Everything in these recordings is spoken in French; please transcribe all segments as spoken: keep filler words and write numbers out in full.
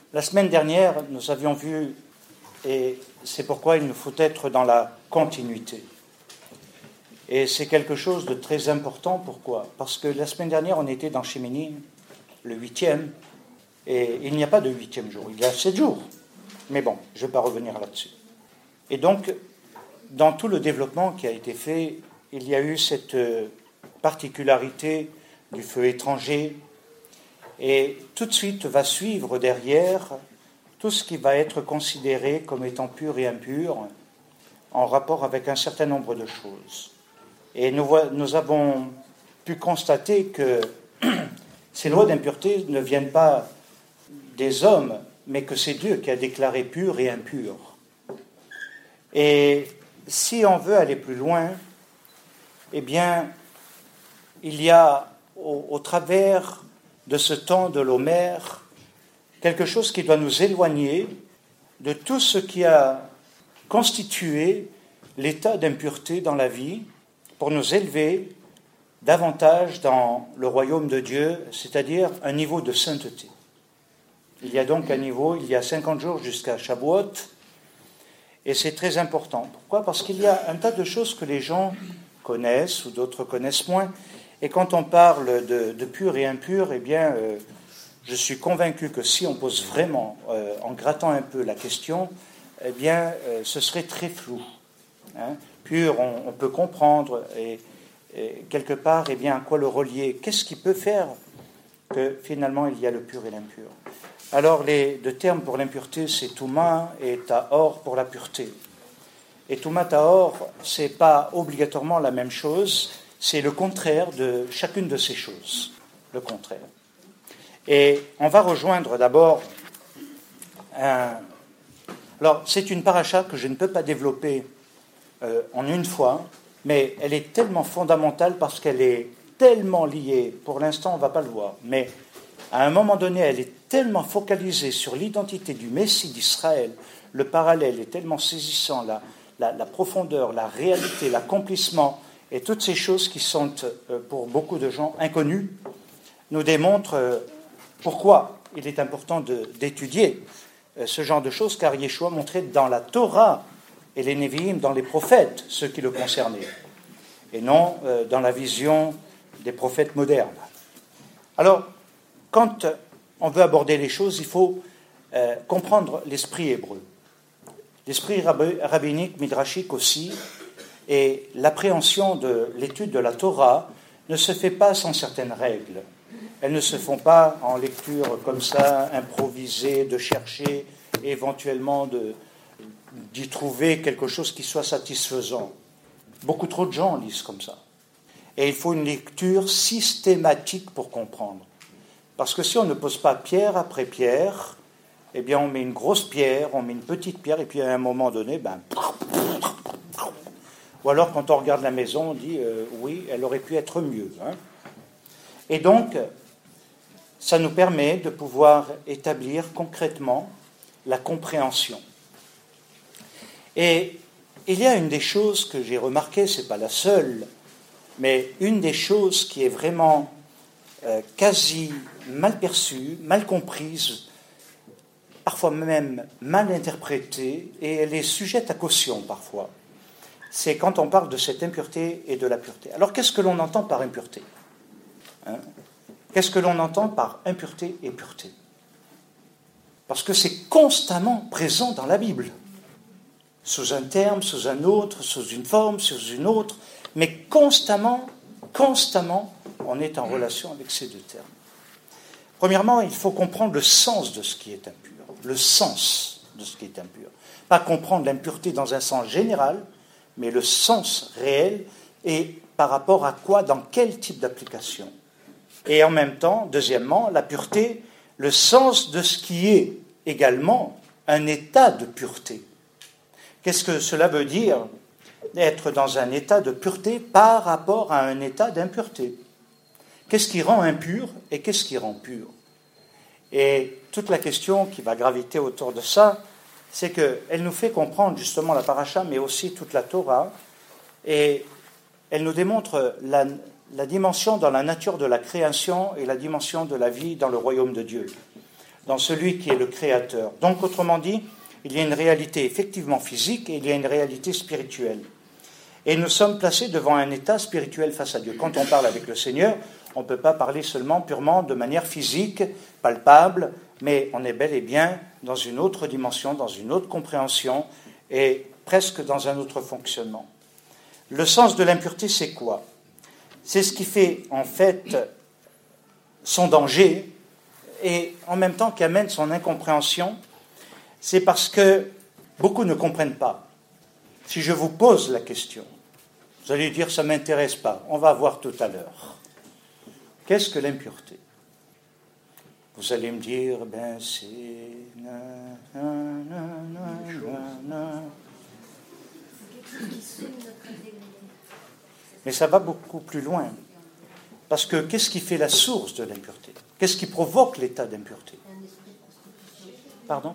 La semaine dernière, nous avions vu, et c'est pourquoi il nous faut être dans la continuité. Et c'est quelque chose de très important. Pourquoi ? Parce que la semaine dernière, on était dans Chémini, le huitième, et il n'y a pas de huitième jour, il y a sept jours. Mais bon, je ne vais pas revenir là-dessus. Et donc, dans tout le développement qui a été fait, il y a eu cette particularité du feu étranger, et tout de suite va suivre derrière tout ce qui va être considéré comme étant pur et impur en rapport avec un certain nombre de choses. Et nous, nous avons pu constater que ces lois d'impureté ne viennent pas des hommes, mais que c'est Dieu qui a déclaré pur et impur. Et si on veut aller plus loin, eh bien, il y a au, au travers de ce temps de l'Homère quelque chose qui doit nous éloigner de tout ce qui a constitué l'état d'impureté dans la vie pour nous élever davantage dans le royaume de Dieu, c'est-à-dire un niveau de sainteté. Il y a donc un niveau, il y a cinquante jours jusqu'à Shavuot, et c'est très important. Pourquoi ? Parce qu'il y a un tas de choses que les gens connaissent ou d'autres connaissent moins. Et quand on parle de, de pur et impur, eh bien, euh, je suis convaincu que si on pose vraiment, euh, en grattant un peu la question, eh bien, euh, ce serait très flou. Hein. Pur, on, on peut comprendre, et, et quelque part, eh bien, à quoi le relier ? Qu'est-ce qui peut faire que finalement il y a le pur et l'impur ? Alors, les deux termes pour l'impureté, c'est Touma et Tahor pour la pureté. Et Touma, Tahor, ce n'est pas obligatoirement la même chose, c'est le contraire de chacune de ces choses, le contraire. Et on va rejoindre d'abord un... Alors, c'est une paracha que je ne peux pas développer euh, en une fois, mais elle est tellement fondamentale parce qu'elle est tellement liée, pour l'instant on ne va pas le voir, mais à un moment donné, elle est tellement focalisée sur l'identité du Messie d'Israël, le parallèle est tellement saisissant, la, la, la profondeur, la réalité, l'accomplissement, et toutes ces choses qui sont, pour beaucoup de gens, inconnues, nous démontrent pourquoi il est important de, d'étudier ce genre de choses, car Yeshua montrait dans la Torah et les Névi'im, dans les prophètes, ce qui le concernait, et non dans la vision des prophètes modernes. Alors, quand on veut aborder les choses, il faut euh, comprendre l'esprit hébreu. L'esprit rabbinique, midrashique aussi, et l'appréhension de l'étude de la Torah ne se fait pas sans certaines règles. Elles ne se font pas en lecture comme ça, improvisée, de chercher éventuellement de, d'y trouver quelque chose qui soit satisfaisant. Beaucoup trop de gens lisent comme ça. Et il faut une lecture systématique pour comprendre. Parce que si on ne pose pas pierre après pierre, eh bien on met une grosse pierre, on met une petite pierre, et puis à un moment donné, ben... Ou alors quand on regarde la maison, on dit euh, oui, elle aurait pu être mieux. Hein. Et donc, ça nous permet de pouvoir établir concrètement la compréhension. Et il y a une des choses que j'ai remarquées, ce n'est pas la seule, mais une des choses qui est vraiment euh, quasi mal perçue, mal comprise, parfois même mal interprétée, et elle est sujette à caution parfois. C'est quand on parle de cette impureté et de la pureté. Alors, qu'est-ce que l'on entend par impureté ? hein Qu'est-ce que l'on entend par impureté et pureté ? Parce que c'est constamment présent dans la Bible, sous un terme, sous un autre, sous une forme, sous une autre, mais constamment, constamment, on est en relation avec ces deux termes. Premièrement, il faut comprendre le sens de ce qui est impur, le sens de ce qui est impur. Pas comprendre l'impureté dans un sens général, mais le sens réel et par rapport à quoi, dans quel type d'application. Et en même temps, deuxièmement, la pureté, le sens de ce qui est également un état de pureté. Qu'est-ce que cela veut dire d'être dans un état de pureté par rapport à un état d'impureté ? Qu'est-ce qui rend impur et qu'est-ce qui rend pur ? Et toute la question qui va graviter autour de ça, c'est qu'elle nous fait comprendre justement la paracha, mais aussi toute la Torah, et elle nous démontre la, la dimension dans la nature de la création et la dimension de la vie dans le royaume de Dieu. dans celui qui est le Créateur. Donc, autrement dit, il y a une réalité effectivement physique et il y a une réalité spirituelle. Et nous sommes placés devant un état spirituel face à Dieu. Quand on parle avec le Seigneur, on ne peut pas parler seulement purement de manière physique, palpable, mais on est bel et bien dans une autre dimension, dans une autre compréhension et presque dans un autre fonctionnement. Le sens de l'impureté, c'est quoi? C'est ce qui fait en fait son danger et en même temps qui amène son incompréhension. C'est parce que beaucoup ne comprennent pas. Si je vous pose la question, vous allez dire ça ne m'intéresse pas. On va voir tout à l'heure. Qu'est-ce que l'impureté? Vous allez me dire, ben c'est... Na, na, na, na, na. Mais ça va beaucoup plus loin. Parce que qu'est-ce qui fait la source de l'impureté? Qu'est-ce qui provoque l'état d'impureté? Pardon?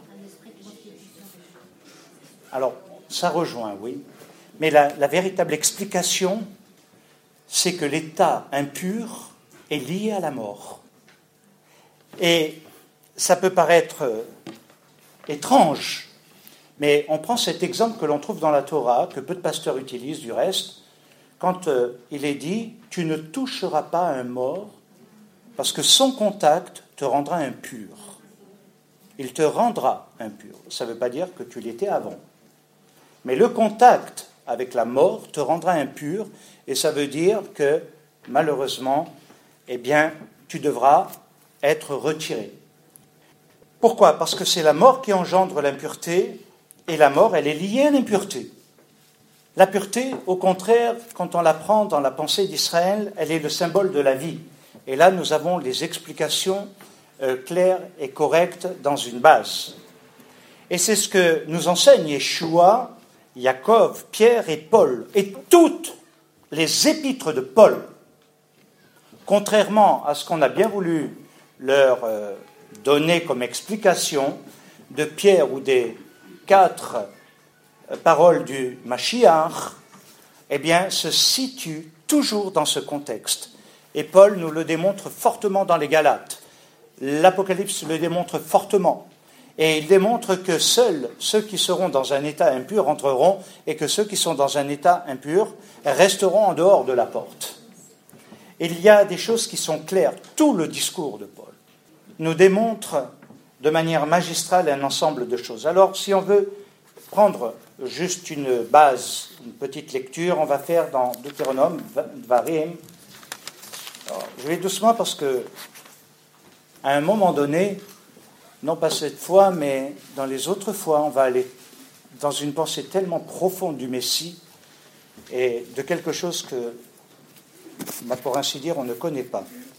Alors, ça rejoint, oui. Mais la, la véritable explication, c'est que l'état impur est lié à la mort. Et ça peut paraître euh, étrange, mais on prend cet exemple que l'on trouve dans la Torah, que peu de pasteurs utilisent du reste, quand euh, il est dit « Tu ne toucheras pas un mort, parce que son contact te rendra impur. » Il te rendra impur. Ça ne veut pas dire que tu l'étais avant. Mais le contact avec la mort te rendra impur, et ça veut dire que, malheureusement, eh bien, tu devras être retiré. Pourquoi? Parce que c'est la mort qui engendre l'impureté, et la mort, elle est liée à l'impureté. La pureté, au contraire, quand on la prend dans la pensée d'Israël, elle est le symbole de la vie. Et là, nous avons les explications euh, claires et correctes dans une base. Et c'est ce que nous enseignent Yeshua, Yaakov, Pierre et Paul, et toutes les épîtres de Paul. Contrairement à ce qu'on a bien voulu leur euh, donner comme explication de Pierre ou des quatre euh, paroles du Mashiach, eh bien, se situe toujours dans ce contexte. Et Paul nous le démontre fortement dans les Galates. L'Apocalypse le démontre fortement. Et il démontre que seuls ceux qui seront dans un état impur entreront et que ceux qui sont dans un état impur resteront en dehors de la porte. Il y a des choses qui sont claires. Tout le discours de Paul nous démontre de manière magistrale un ensemble de choses. Alors, si on veut prendre juste une base, une petite lecture, on va faire dans Deutéronome, Dvarim. Alors, je vais doucement parce que, à un moment donné, non pas cette fois, mais dans les autres fois, on va aller dans une pensée tellement profonde du Messie et de quelque chose que, bah, pour ainsi dire, on ne connaît pas.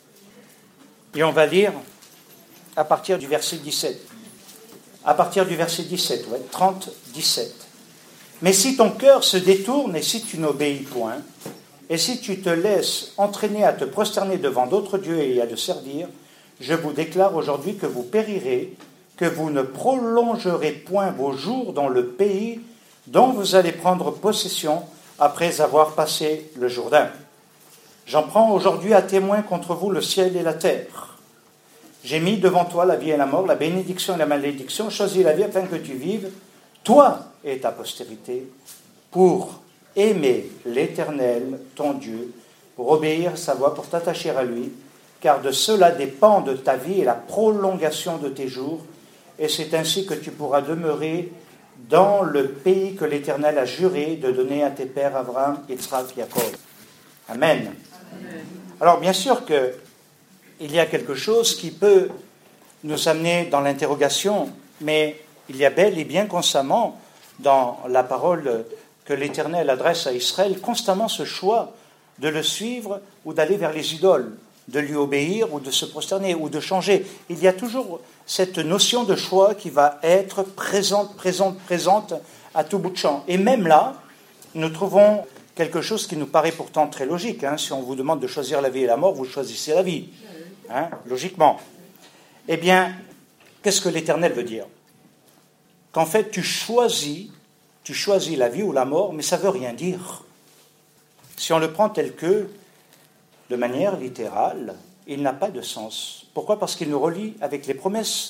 Et on va lire à partir du verset dix-sept. À partir du verset dix-sept, ouais, trente, dix-sept. Mais si ton cœur se détourne et si tu n'obéis point, et si tu te laisses entraîner à te prosterner devant d'autres dieux et à le servir, je vous déclare aujourd'hui que vous périrez, que vous ne prolongerez point vos jours dans le pays dont vous allez prendre possession après avoir passé le Jourdain. J'en prends aujourd'hui à témoin contre vous le ciel et la terre. J'ai mis devant toi la vie et la mort, la bénédiction et la malédiction. Choisis la vie afin que tu vives, toi et ta postérité, pour aimer l'Éternel, ton Dieu, pour obéir à sa voix, pour t'attacher à lui, car de cela dépend de ta vie et la prolongation de tes jours, et c'est ainsi que tu pourras demeurer dans le pays que l'Éternel a juré de donner à tes pères Abraham, Yitzhak, Jacob. Amen. Amen. Alors bien sûr que il y a quelque chose qui peut nous amener dans l'interrogation, mais il y a bel et bien constamment dans la parole que l'Éternel adresse à Israël, constamment ce choix de le suivre ou d'aller vers les idoles, de lui obéir ou de se prosterner ou de changer. Il y a toujours cette notion de choix qui va être présente, présente, présente à tout bout de champ. Et même là, nous trouvons quelque chose qui nous paraît pourtant très logique. Hein. Si on vous demande de choisir la vie et la mort, vous choisissez la vie, hein, logiquement. Eh bien, qu'est-ce que l'Éternel veut dire? Qu'en fait, tu choisis, tu choisis la vie ou la mort, mais ça ne veut rien dire. Si on le prend tel que, de manière littérale, il n'a pas de sens. Pourquoi? Parce qu'il nous relie avec les promesses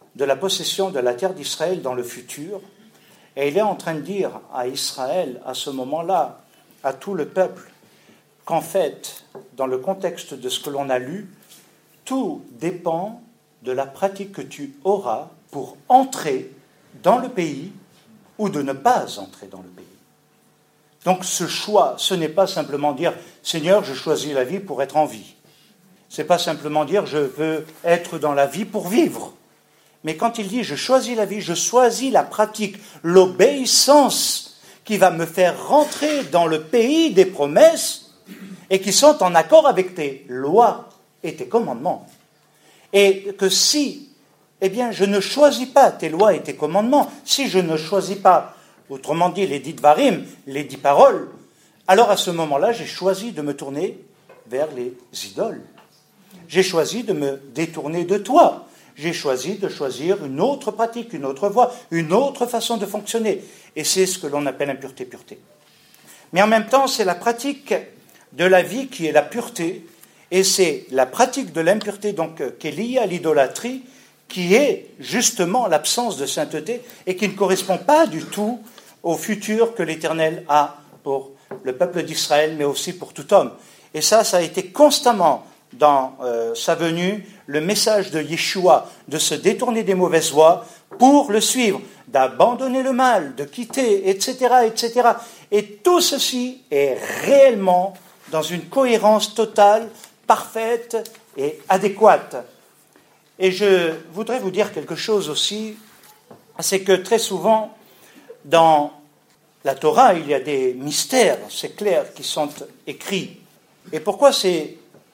de la possession de la terre d'Israël dans le futur. Et il est en train de dire à Israël, à ce moment-là, à tout le peuple, qu'en fait, dans le contexte de ce que l'on a lu, tout dépend de la pratique que tu auras pour entrer dans le pays ou de ne pas entrer dans le pays. Donc ce choix, ce n'est pas simplement dire « Seigneur, je choisis la vie pour être en vie ». Ce n'est pas simplement dire « Je veux être dans la vie pour vivre ». Mais quand il dit « Je choisis la vie », je choisis la pratique, l'obéissance qui va me faire rentrer dans le pays des promesses et qui sont en accord avec tes lois et tes commandements. Et que si, eh bien, je ne choisis pas tes lois et tes commandements, si je ne choisis pas, autrement dit, les dix dvarim, les dix paroles, alors à ce moment-là, j'ai choisi de me tourner vers les idoles. J'ai choisi de me détourner de toi. J'ai choisi de choisir une autre pratique, une autre voie, une autre façon de fonctionner. Et c'est ce que l'on appelle impureté-pureté. Mais en même temps, c'est la pratique de la vie qui est la pureté, et c'est la pratique de l'impureté donc qui est liée à l'idolâtrie, qui est justement l'absence de sainteté et qui ne correspond pas du tout au futur que l'Éternel a pour le peuple d'Israël, mais aussi pour tout homme. Et ça, ça a été constamment dans euh, sa venue le message de Yeshua, de se détourner des mauvaises voies pour le suivre, d'abandonner le mal, de quitter, et cetera, et cetera. Et tout ceci est réellement dans une cohérence totale, parfaite et adéquate. Et je voudrais vous dire quelque chose aussi, c'est que très souvent, dans la Torah, il y a des mystères, c'est clair, qui sont écrits. Et pourquoi c'est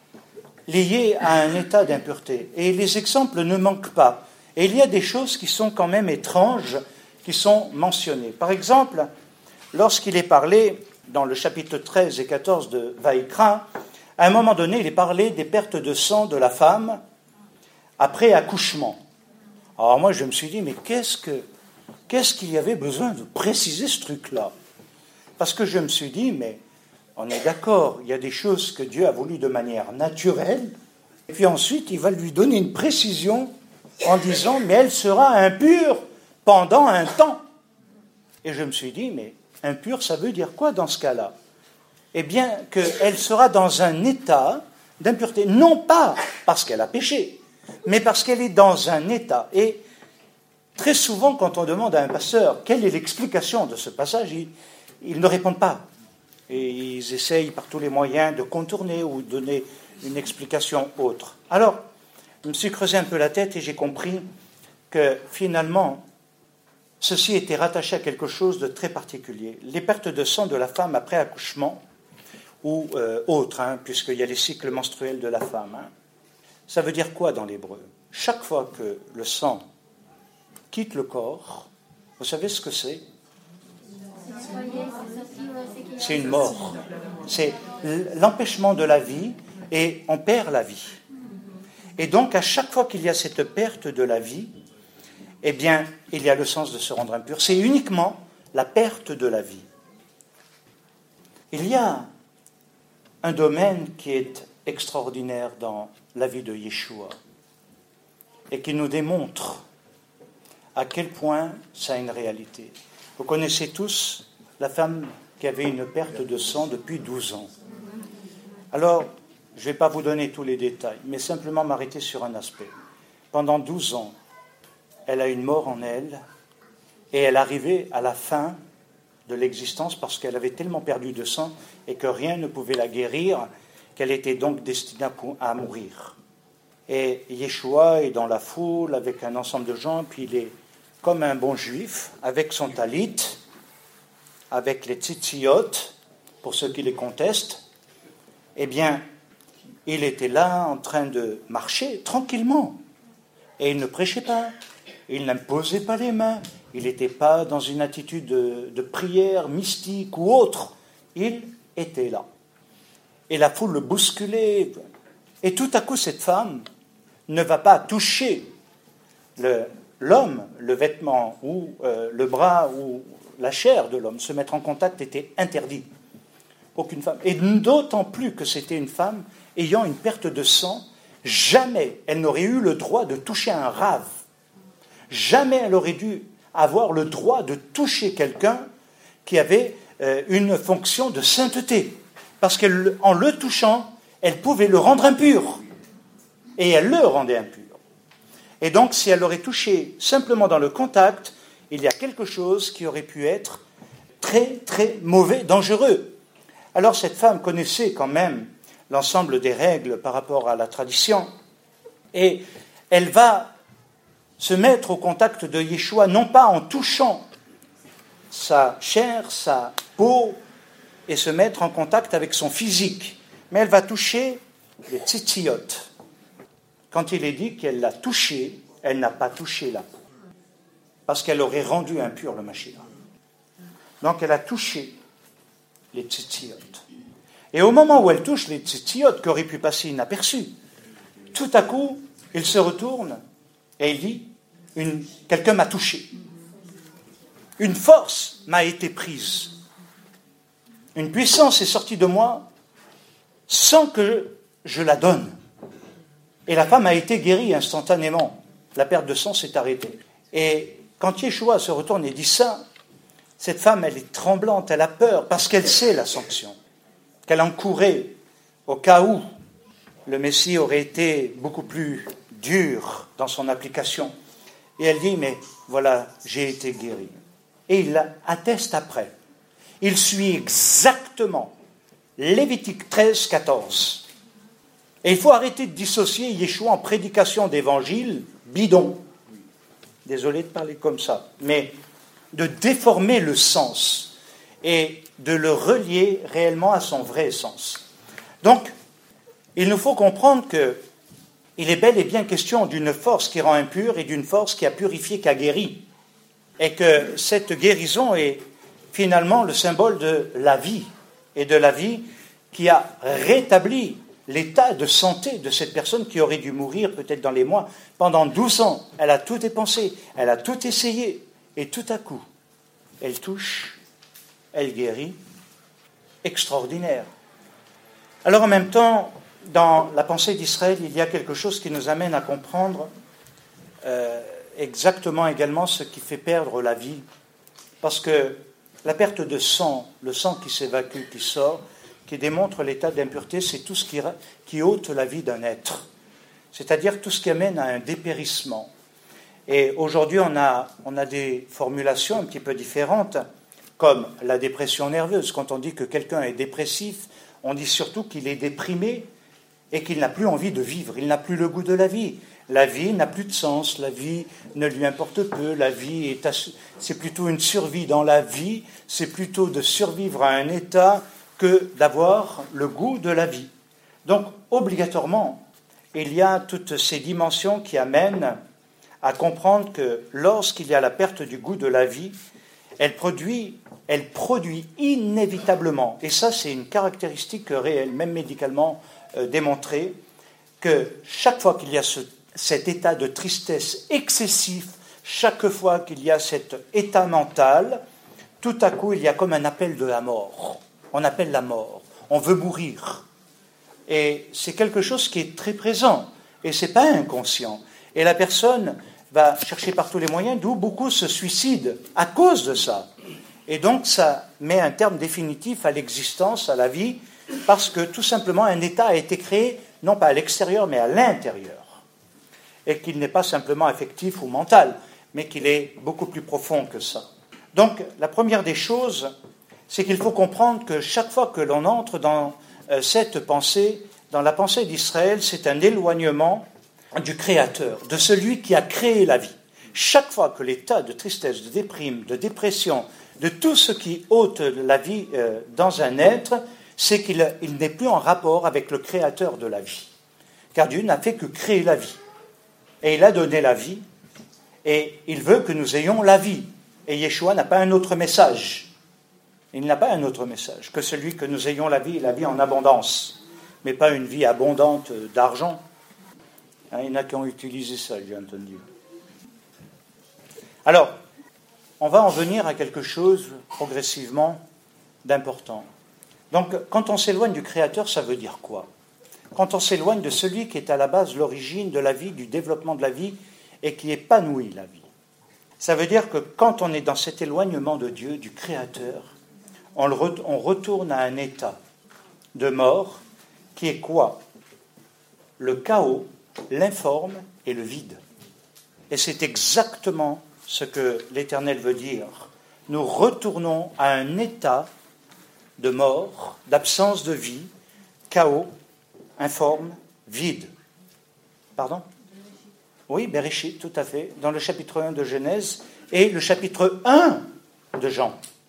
lié à un état d'impureté? Et les exemples ne manquent pas. Et il y a des choses qui sont quand même étranges, qui sont mentionnées. Par exemple, lorsqu'il est parlé, dans le chapitre treize et quatorze de Vaïkra, à un moment donné, il est parlé des pertes de sang de la femme après accouchement. Alors moi, je me suis dit, mais qu'est-ce que, qu'est-ce qu'il y avait besoin de préciser ce truc-là? Parce que je me suis dit, mais on est d'accord, il y a des choses que Dieu a voulu de manière naturelle, et puis ensuite, il va lui donner une précision en disant, mais elle sera impure pendant un temps. Et je me suis dit, mais impure, ça veut dire quoi dans ce cas-là? Eh bien, qu'elle sera dans un état d'impureté, non pas parce qu'elle a péché, mais parce qu'elle est dans un état. Et très souvent, quand on demande à un pasteur quelle est l'explication de ce passage, ils, ils ne répondent pas. Et ils essayent par tous les moyens de contourner ou de donner une explication autre. Alors, je me suis creusé un peu la tête et j'ai compris que finalement, ceci était rattaché à quelque chose de très particulier. Les pertes de sang de la femme après accouchement, ou euh, autres, hein, puisqu'il y a les cycles menstruels de la femme. Hein. Ça veut dire quoi dans l'hébreu? Chaque fois que le sang quitte le corps, vous savez ce que c'est? C'est une mort. C'est l'empêchement de la vie et on perd la vie. Et donc, à chaque fois qu'il y a cette perte de la vie, eh bien, il y a le sens de se rendre impur. C'est uniquement la perte de la vie. Il y a un domaine qui est extraordinaire dans la vie de Yeshua et qui nous démontre à quel point ça a une réalité. Vous connaissez tous la femme qui avait une perte de sang depuis douze ans. Alors, je ne vais pas vous donner tous les détails, mais simplement m'arrêter sur un aspect. Pendant douze ans, elle a une mort en elle et elle arrivait à la fin de l'existence parce qu'elle avait tellement perdu de sang et que rien ne pouvait la guérir, qu'elle était donc destinée à mourir. Et Yeshua est dans la foule avec un ensemble de gens, puis il est comme un bon juif, avec son talit, avec les tzitziot, pour ceux qui les contestent. Eh bien, il était là en train de marcher tranquillement. Et il ne prêchait pas, il n'imposait pas les mains, il n'était pas dans une attitude de, de prière mystique ou autre. Il était là. Et la foule le bousculait. Et tout à coup, cette femme ne va pas toucher le, l'homme, le vêtement, ou euh, le bras, ou la chair de l'homme. Se mettre en contact était interdit. Aucune femme. Et d'autant plus que c'était une femme ayant une perte de sang, jamais elle n'aurait eu le droit de toucher un rave. Jamais elle aurait dû avoir le droit de toucher quelqu'un qui avait euh, une fonction de sainteté. Parce qu'en le touchant, elle pouvait le rendre impur. Et elle le rendait impur. Et donc, si elle l'aurait touché simplement dans le contact, il y a quelque chose qui aurait pu être très, très mauvais, dangereux. Alors, cette femme connaissait quand même l'ensemble des règles par rapport à la tradition. Et elle va se mettre au contact de Yeshua, non pas en touchant sa chair, sa peau, et se mettre en contact avec son physique, mais elle va toucher les tzitzit. Quand il est dit qu'elle l'a touché, elle n'a pas touché la peau, parce qu'elle aurait rendu impur le Mashiach. Donc elle a touché les tzitzit. Et au moment où elle touche les tzitzit, qui auraient pu passer inaperçus, tout à coup, il se retourne et il dit, une, quelqu'un m'a touché. Une force m'a été prise. Une puissance est sortie de moi sans que je la donne. Et la femme a été guérie instantanément. La perte de sang s'est arrêtée. Et quand Yeshua se retourne et dit ça, cette femme, elle est tremblante, elle a peur, parce qu'elle sait la sanction, qu'elle encourait au cas où le Messie aurait été beaucoup plus dur dans son application. Et elle dit, mais voilà, j'ai été guérie. Et il l'atteste après. Il suit exactement Lévitique treize, quatorze. Et il faut arrêter de dissocier Yeshua en prédication d'évangile bidon. Désolé de parler comme ça, mais de déformer le sens et de le relier réellement à son vrai sens. Donc, il nous faut comprendre qu'il est bel et bien question d'une force qui rend impure et d'une force qui a purifié, qui a guéri. Et que cette guérison est finalement le symbole de la vie, et de la vie qui a rétabli l'état de santé de cette personne qui aurait dû mourir peut-être dans les mois. Pendant douze ans, elle a tout dépensé, elle a tout essayé, et tout à coup, elle touche, elle guérit. Extraordinaire. Alors en même temps, dans la pensée d'Israël, il y a quelque chose qui nous amène à comprendre euh, exactement également ce qui fait perdre la vie. Parce que la perte de sang, le sang qui s'évacue, qui sort, qui démontre l'état d'impureté, c'est tout ce qui, qui ôte la vie d'un être. C'est-à-dire tout ce qui amène à un dépérissement. Et aujourd'hui, on a, on a des formulations un petit peu différentes, comme la dépression nerveuse. Quand on dit que quelqu'un est dépressif, on dit surtout qu'il est déprimé et qu'il n'a plus envie de vivre, il n'a plus le goût de la vie. La vie n'a plus de sens, la vie ne lui importe peu, la vie est assu- c'est plutôt une survie dans la vie, c'est plutôt de survivre à un état que d'avoir le goût de la vie. Donc, obligatoirement, il y a toutes ces dimensions qui amènent à comprendre que lorsqu'il y a la perte du goût de la vie, elle produit, elle produit inévitablement, et ça c'est une caractéristique réelle, même médicalement euh, démontrée, que chaque fois qu'il y a ce, cet état de tristesse excessif, chaque fois qu'il y a cet état mental, tout à coup il y a comme un appel de la mort. On appelle la mort, on veut mourir. Et c'est quelque chose qui est très présent, et ce n'est pas inconscient. Et la personne va chercher par tous les moyens, d'où beaucoup se suicident à cause de ça. Et donc ça met un terme définitif à l'existence, à la vie, parce que tout simplement un état a été créé, non pas à l'extérieur, mais à l'intérieur. Et qu'il n'est pas simplement affectif ou mental, mais qu'il est beaucoup plus profond que ça. Donc la première des choses, c'est qu'il faut comprendre que chaque fois que l'on entre dans euh, cette pensée, dans la pensée d'Israël, c'est un éloignement du Créateur, de celui qui a créé la vie. Chaque fois que l'état de tristesse, de déprime, de dépression, de tout ce qui ôte la vie euh, dans un être, c'est qu'il il n'est plus en rapport avec le Créateur de la vie. Car Dieu n'a fait que créer la vie. Et il a donné la vie, et il veut que nous ayons la vie. Et Yeshua n'a pas un autre message. Il n'a pas un autre message que celui que nous ayons la vie, et la vie en abondance, mais pas une vie abondante d'argent. Hein, il y en a qui ont utilisé ça, j'ai entendu. Alors, on va en venir à quelque chose progressivement d'important. Donc, quand on s'éloigne du Créateur, ça veut dire quoi? Quand on s'éloigne de celui qui est à la base l'origine de la vie, du développement de la vie, et qui épanouit la vie. Ça veut dire que quand on est dans cet éloignement de Dieu, du Créateur, on, le re- on retourne à un état de mort qui est quoi? Le chaos, l'informe et le vide. Et c'est exactement ce que l'Éternel veut dire. Nous retournons à un état de mort, d'absence de vie, chaos, informe, vide. Pardon? Oui, Bereshit, tout à fait, dans le chapitre un de Genèse et le chapitre un de Jean.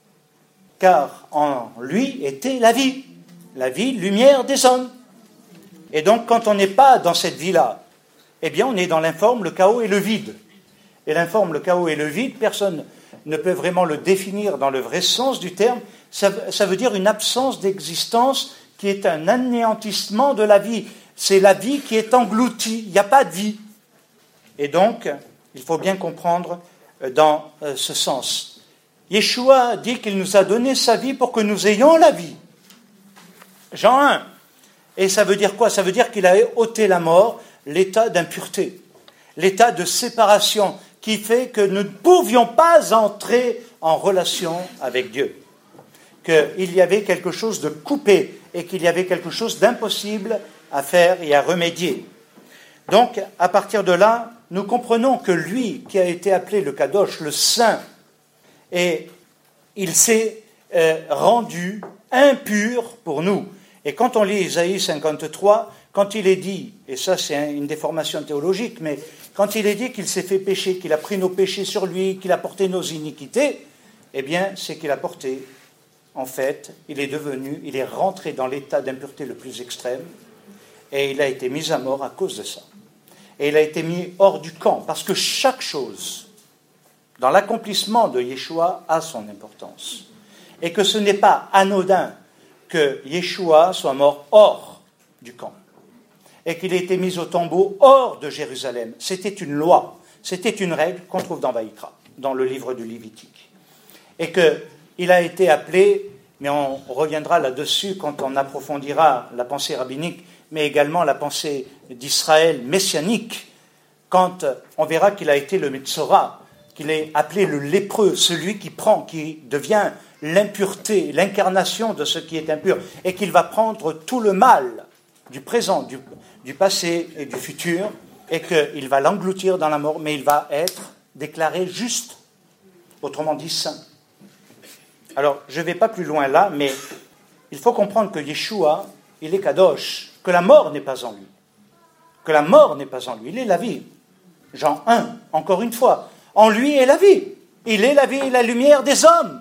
Car en lui était la vie, la vie, lumière des hommes. Et donc, quand on n'est pas dans cette vie-là, eh bien, on est dans l'informe, le chaos et le vide. Et l'informe, le chaos et le vide, personne ne peut vraiment le définir dans le vrai sens du terme. Ça, ça veut dire une absence d'existence qui est un anéantissement de la vie. C'est la vie qui est engloutie, il n'y a pas de vie. Et donc, il faut bien comprendre dans ce sens. Yeshua dit qu'il nous a donné sa vie pour que nous ayons la vie. Jean un. Et ça veut dire quoi? Ça veut dire qu'il a ôté la mort, l'état d'impureté, l'état de séparation qui fait que nous ne pouvions pas entrer en relation avec Dieu. Qu'il y avait quelque chose de coupé et qu'il y avait quelque chose d'impossible à faire et à remédier. Donc, à partir de là, nous comprenons que lui, qui a été appelé le Kadosh, le Saint, et il s'est euh, rendu impur pour nous. Et quand on lit Isaïe cinquante-trois, quand il est dit, et ça c'est une déformation théologique, mais quand il est dit qu'il s'est fait pécher, qu'il a pris nos péchés sur lui, qu'il a porté nos iniquités, eh bien c'est qu'il a porté, en fait, il est devenu, il est rentré dans l'état d'impureté le plus extrême, et il a été mis à mort à cause de ça. Et il a été mis hors du camp, parce que chaque chose, dans l'accomplissement de Yeshua, a son importance. Et que ce n'est pas anodin que Yeshua soit mort hors du camp. Et qu'il ait été mis au tombeau hors de Jérusalem. C'était une loi, c'était une règle qu'on trouve dans Vaïkra, dans le livre du Lévitique. Et qu'il a été appelé, mais on reviendra là-dessus quand on approfondira la pensée rabbinique, mais également la pensée d'Israël messianique, quand on verra qu'il a été le Metzora, qu'il est appelé le lépreux, celui qui prend, qui devient l'impureté, l'incarnation de ce qui est impur, et qu'il va prendre tout le mal du présent, du, du passé et du futur, et qu'il va l'engloutir dans la mort, mais il va être déclaré juste, autrement dit saint. Alors, je ne vais pas plus loin là, mais il faut comprendre que Yeshua, il est Kadosh, que la mort n'est pas en lui, que la mort n'est pas en lui, il est la vie. Jean un, encore une fois, en lui est la vie, il est la vie et la lumière des hommes.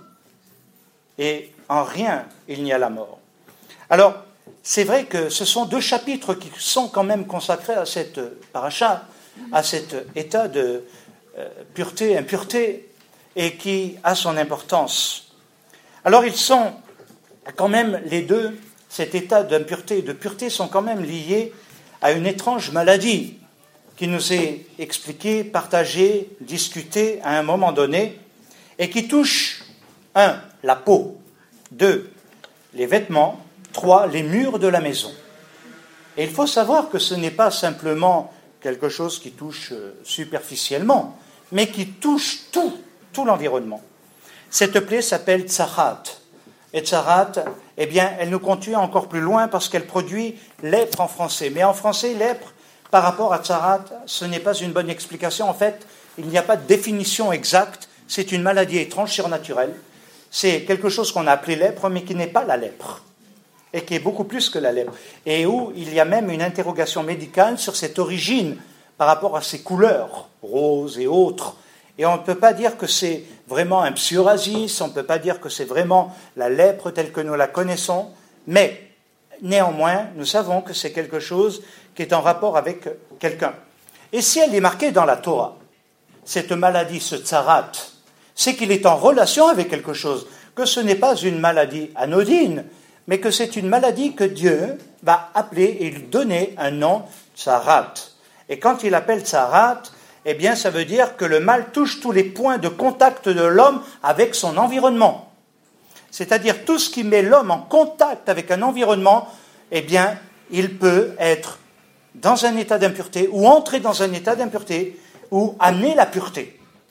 Et en rien, il n'y a la mort. Alors, c'est vrai que ce sont deux chapitres qui sont quand même consacrés à cette paracha, à cet état de euh, pureté, impureté, et qui a son importance. Alors, ils sont quand même, les deux, cet état d'impureté et de pureté sont quand même liés à une étrange maladie qui nous est expliquée, partagée, discutée à un moment donné, et qui touche, un, la peau, deux, les vêtements, trois, les murs de la maison. Et il faut savoir que ce n'est pas simplement quelque chose qui touche superficiellement, mais qui touche tout, tout l'environnement. Cette plaie s'appelle tsarat. Et tsarat, eh bien, elle nous conduit encore plus loin parce qu'elle produit lèpre en français. Mais en français, lèpre, par rapport à tsarat, ce n'est pas une bonne explication. En fait, il n'y a pas de définition exacte. C'est une maladie étrange, surnaturelle. C'est quelque chose qu'on a appelé lèpre, mais qui n'est pas la lèpre, et qui est beaucoup plus que la lèpre, et où il y a même une interrogation médicale sur cette origine par rapport à ses couleurs, roses et autres. Et on ne peut pas dire que c'est vraiment un psoriasis, on ne peut pas dire que c'est vraiment la lèpre telle que nous la connaissons, mais néanmoins, nous savons que c'est quelque chose qui est en rapport avec quelqu'un. Et si elle est marquée dans la Torah, cette maladie, ce tsarat, c'est qu'il est en relation avec quelque chose, que ce n'est pas une maladie anodine, mais que c'est une maladie que Dieu va appeler et lui donner un nom, tsarat. Et quand il appelle tsarat, eh bien ça veut dire que le mal touche tous les points de contact de l'homme avec son environnement. C'est-à-dire tout ce qui met l'homme en contact avec un environnement, eh bien il peut être dans un état d'impureté, ou entrer dans un état d'impureté, ou amener la pureté.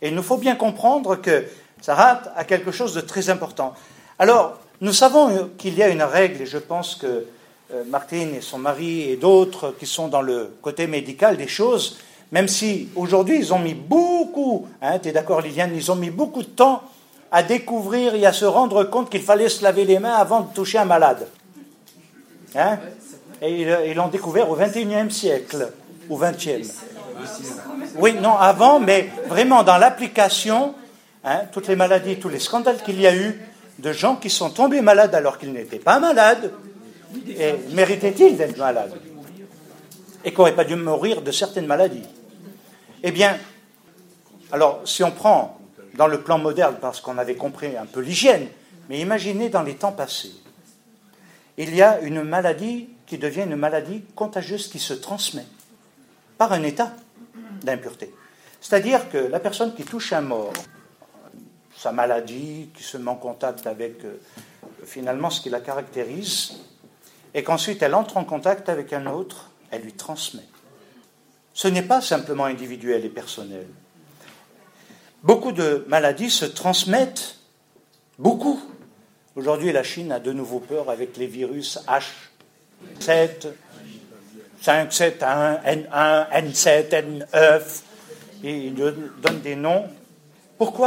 Et il nous faut bien comprendre que Tzarat a quelque chose de très important. Alors, nous savons qu'il y a une règle, et je pense que euh, Martine et son mari et d'autres qui sont dans le côté médical des choses, même si aujourd'hui ils ont mis beaucoup, hein, tu es d'accord Liliane, ils ont mis beaucoup de temps à découvrir et à se rendre compte qu'il fallait se laver les mains avant de toucher un malade. Hein? Et ils, ils l'ont découvert au vingt et unième siècle, au vingtième. Oui, non, avant, mais vraiment dans l'application, hein, toutes les maladies, tous les scandales qu'il y a eu, de gens qui sont tombés malades alors qu'ils n'étaient pas malades, et méritaient-ils d'être malades? Et qui n'auraient pas dû mourir de certaines maladies. Eh bien, alors, si on prend dans le plan moderne, parce qu'on avait compris un peu l'hygiène, mais imaginez dans les temps passés, il y a une maladie qui devient une maladie contagieuse qui se transmet par un état d'impureté. C'est-à-dire que la personne qui touche un mort, sa maladie, qui se met en contact avec euh, finalement ce qui la caractérise, et qu'ensuite elle entre en contact avec un autre, elle lui transmet. Ce n'est pas simplement individuel et personnel. Beaucoup de maladies se transmettent, beaucoup. Aujourd'hui, la Chine a de nouveau peur avec les virus H sept, cinq sept un, N un, N sept, N neuf, et ils donnent des noms. Pourquoi ?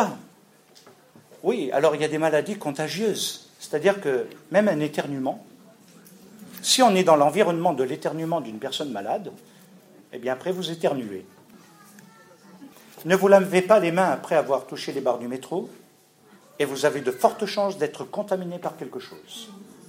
Oui, alors il y a des maladies contagieuses, c'est-à-dire que même un éternuement, si on est dans l'environnement de l'éternuement d'une personne malade, eh bien après vous éternuez. Ne vous lavez pas les mains après avoir touché les barres du métro, et vous avez de fortes chances d'être contaminé par quelque chose.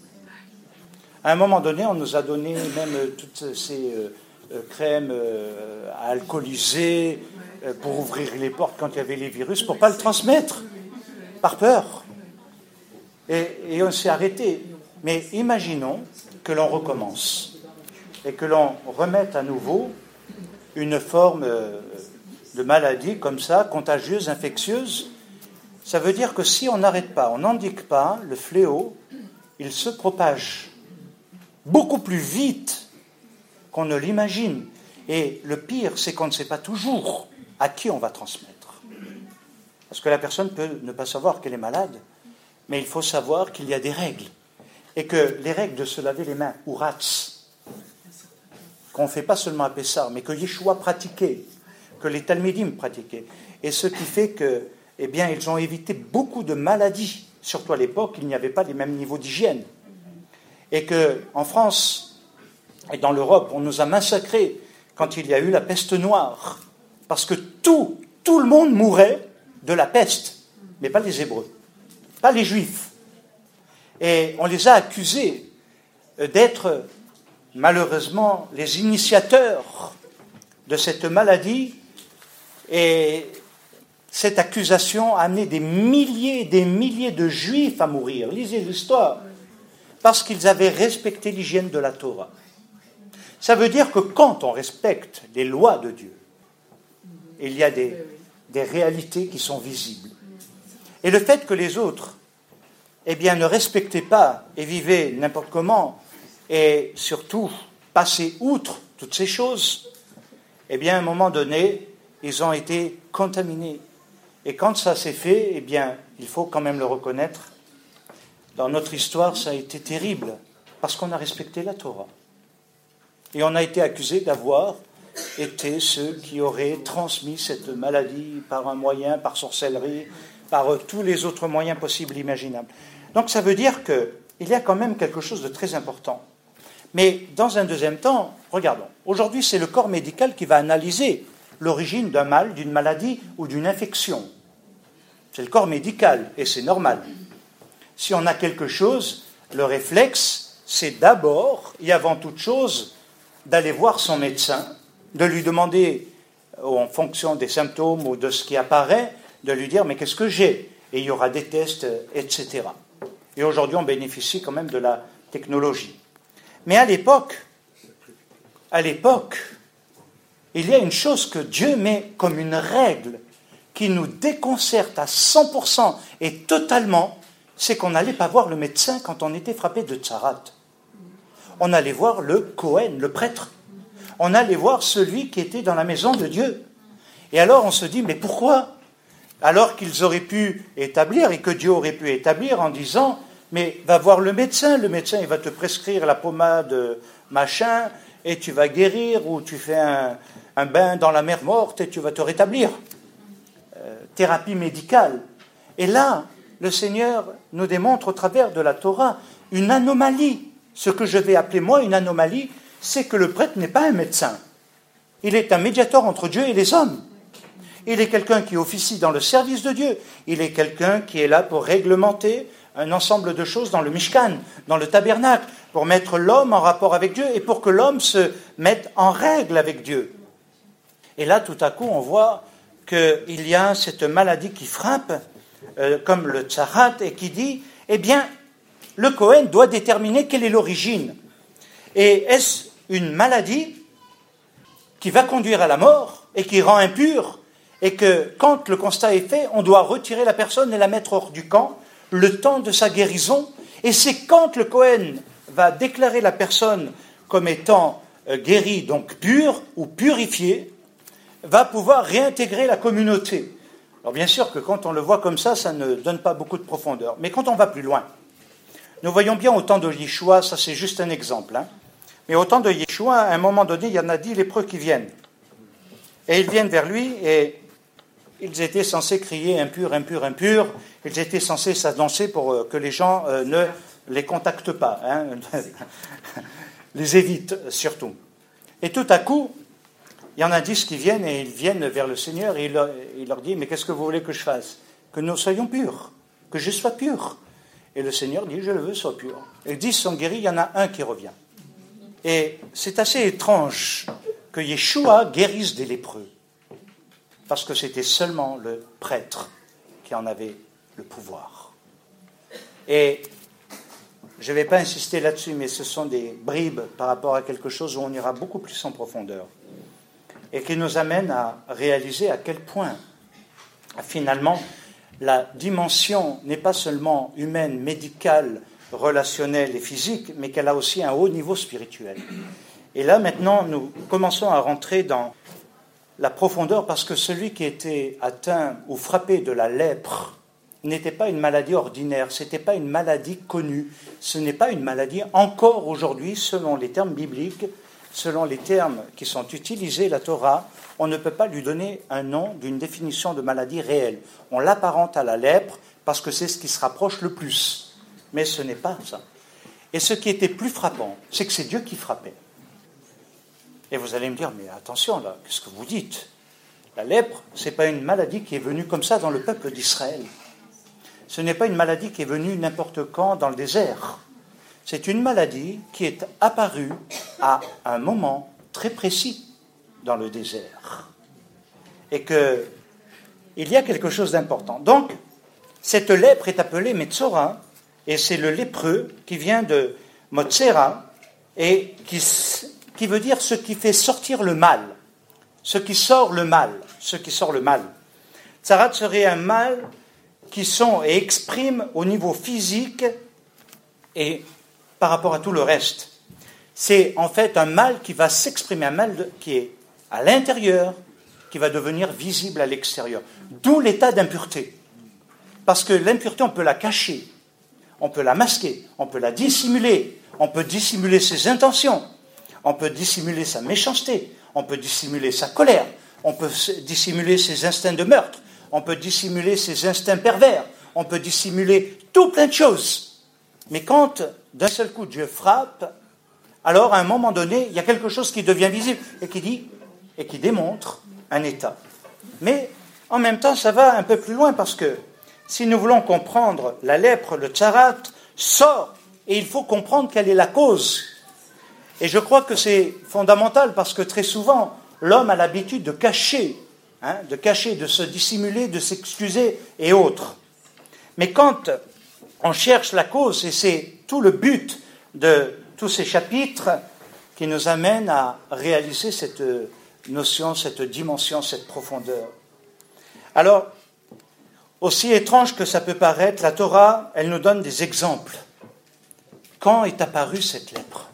À un moment donné, on nous a donné même toutes ces euh, euh, crèmes euh, à alcooliser euh, pour ouvrir les portes quand il y avait les virus, pour ne pas le transmettre, par peur. Et, et on s'est arrêté. Mais imaginons que l'on recommence et que l'on remette à nouveau une forme euh, de maladie comme ça, contagieuse, infectieuse. Ça veut dire que si on n'arrête pas, on n'indique pas, le fléau, il se propage beaucoup plus vite qu'on ne l'imagine. Et le pire, c'est qu'on ne sait pas toujours à qui on va transmettre. Parce que la personne peut ne pas savoir qu'elle est malade, mais il faut savoir qu'il y a des règles. Et que les règles de se laver les mains, ou ratz, qu'on ne fait pas seulement à Pessah, mais que Yeshua pratiquait, que les Talmidim pratiquaient. Et ce qui fait que, eh bien, ils ont évité beaucoup de maladies. Surtout à l'époque, il n'y avait pas les mêmes niveaux d'hygiène. Et qu'en France et dans l'Europe, on nous a massacrés quand il y a eu la peste noire. Parce que tout, tout le monde mourait de la peste, mais pas les Hébreux, pas les Juifs. Et on les a accusés d'être, malheureusement, les initiateurs de cette maladie. Et cette accusation a amené des milliers et des milliers de Juifs à mourir. Lisez l'histoire. Parce qu'ils avaient respecté l'hygiène de la Torah. Ça veut dire que quand on respecte les lois de Dieu, il y a des, des réalités qui sont visibles. Et le fait que les autres, eh bien, ne respectaient pas et vivaient n'importe comment, et surtout passaient outre toutes ces choses, eh bien, à un moment donné, ils ont été contaminés. Et quand ça s'est fait, eh bien, il faut quand même le reconnaître, dans notre histoire, ça a été terrible, parce qu'on a respecté la Torah. Et on a été accusé d'avoir été ceux qui auraient transmis cette maladie par un moyen, par sorcellerie, par euh, tous les autres moyens possibles et imaginables. Donc ça veut dire qu'il y a quand même quelque chose de très important. Mais dans un deuxième temps, regardons, aujourd'hui c'est le corps médical qui va analyser l'origine d'un mal, d'une maladie ou d'une infection. C'est le corps médical, et c'est normal. Si on a quelque chose, le réflexe, c'est d'abord et avant toute chose d'aller voir son médecin, de lui demander, en fonction des symptômes ou de ce qui apparaît, de lui dire « mais qu'est-ce que j'ai ?» Et il y aura des tests, et cetera. Et aujourd'hui, on bénéficie quand même de la technologie. Mais à l'époque, à l'époque, il y a une chose que Dieu met comme une règle qui nous déconcerte à cent pour cent et totalement, c'est qu'on n'allait pas voir le médecin quand on était frappé de tsarat. On allait voir le Kohen, le prêtre. On allait voir celui qui était dans la maison de Dieu. Et alors on se dit, mais pourquoi ? Alors qu'ils auraient pu établir, et que Dieu aurait pu établir en disant, mais va voir le médecin, le médecin il va te prescrire la pommade machin, et tu vas guérir, ou tu fais un, un bain dans la mer morte et tu vas te rétablir. Euh, thérapie médicale. Et là, le Seigneur nous démontre au travers de la Torah une anomalie. Ce que je vais appeler moi une anomalie, c'est que le prêtre n'est pas un médecin. Il est un médiateur entre Dieu et les hommes. Il est quelqu'un qui officie dans le service de Dieu. Il est quelqu'un qui est là pour réglementer un ensemble de choses dans le Mishkan, dans le tabernacle, pour mettre l'homme en rapport avec Dieu et pour que l'homme se mette en règle avec Dieu. Et là, tout à coup, on voit qu'il y a cette maladie qui frappe, euh, comme le tsarat, et qui dit, eh bien, le Kohen doit déterminer quelle est l'origine. Et est-ce une maladie qui va conduire à la mort et qui rend impure, et que quand le constat est fait, on doit retirer la personne et la mettre hors du camp, le temps de sa guérison, et c'est quand le Kohen va déclarer la personne comme étant euh, guérie, donc pure ou purifiée, va pouvoir réintégrer la communauté. Alors bien sûr que quand on le voit comme ça, ça ne donne pas beaucoup de profondeur. Mais quand on va plus loin, nous voyons bien au temps de Yeshua, ça c'est juste un exemple, hein, mais au temps de Yeshua, à un moment donné, il y en a dix lépreux qui viennent. Et ils viennent vers lui et ils étaient censés crier impur, impur, impur. Ils étaient censés s'annoncer pour que les gens euh, ne les contactent pas, hein, les évitent surtout. Et tout à coup, il y en a dix qui viennent et ils viennent vers le Seigneur et il leur, il leur dit, mais qu'est-ce que vous voulez que je fasse? Que nous soyons purs, que je sois pur. Et le Seigneur dit, je le veux, sois pur. Et dix sont guéris, il y en a un qui revient. Et c'est assez étrange que Yeshua guérisse des lépreux, parce que c'était seulement le prêtre qui en avait le pouvoir. Et je ne vais pas insister là-dessus, mais ce sont des bribes par rapport à quelque chose où on ira beaucoup plus en profondeur, et qui nous amène à réaliser à quel point, finalement, la dimension n'est pas seulement humaine, médicale, relationnelle et physique, mais qu'elle a aussi un haut niveau spirituel. Et là, maintenant, nous commençons à rentrer dans la profondeur, parce que celui qui était atteint ou frappé de la lèpre n'était pas une maladie ordinaire, ce n'était pas une maladie connue, ce n'est pas une maladie encore aujourd'hui, selon les termes bibliques, selon les termes qui sont utilisés, la Torah, on ne peut pas lui donner un nom d'une définition de maladie réelle. On l'apparente à la lèpre parce que c'est ce qui se rapproche le plus. Mais ce n'est pas ça. Et ce qui était plus frappant, c'est que c'est Dieu qui frappait. Et vous allez me dire, mais attention là, qu'est-ce que vous dites? La lèpre, ce n'est pas une maladie qui est venue comme ça dans le peuple d'Israël. Ce n'est pas une maladie qui est venue n'importe quand dans le désert. C'est une maladie qui est apparue à un moment très précis dans le désert. Et qu'il y a quelque chose d'important. Donc, cette lèpre est appelée Metzora, et c'est le lépreux qui vient de Motsera, et qui, qui veut dire ce qui fait sortir le mal, ce qui sort le mal, ce qui sort le mal. Tsarat serait un mal qui sont et exprime au niveau physique et par rapport à tout le reste. C'est en fait un mal qui va s'exprimer, un mal de, qui est à l'intérieur, qui va devenir visible à l'extérieur. D'où l'état d'impureté. Parce que l'impureté, on peut la cacher, on peut la masquer, on peut la dissimuler, on peut dissimuler ses intentions, on peut dissimuler sa méchanceté, on peut dissimuler sa colère, on peut dissimuler ses instincts de meurtre, on peut dissimuler ses instincts pervers, on peut dissimuler tout plein de choses. Mais quand d'un seul coup Dieu frappe, alors à un moment donné, il y a quelque chose qui devient visible et qui dit et qui démontre un état. Mais en même temps, ça va un peu plus loin, parce que si nous voulons comprendre la lèpre, le tsarat sort, et il faut comprendre quelle est la cause. Et je crois que c'est fondamental, parce que très souvent, l'homme a l'habitude de cacher, hein, de cacher, de se dissimuler, de s'excuser et autres. Mais quand on cherche la cause, et c'est tout le but de tous ces chapitres qui nous amènent à réaliser cette notion, cette dimension, cette profondeur. Alors, aussi étrange que ça peut paraître, la Torah, elle nous donne des exemples. Quand est apparue cette lèpre?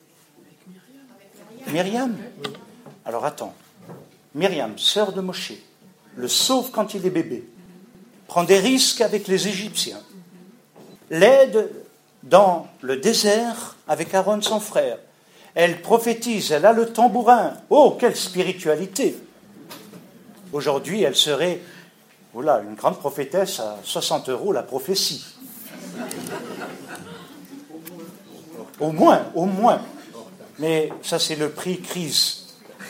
Myriam. Alors attends. Myriam, sœur de Moshe, le sauve quand il est bébé. prend des risques avec les Égyptiens, l'aide dans le désert avec Aaron son frère. Elle prophétise, elle a le tambourin. Oh, quelle spiritualité! Aujourd'hui, elle serait, voilà, une grande prophétesse à soixante euros la prophétie. Au moins, au moins. Mais ça, c'est le prix crise.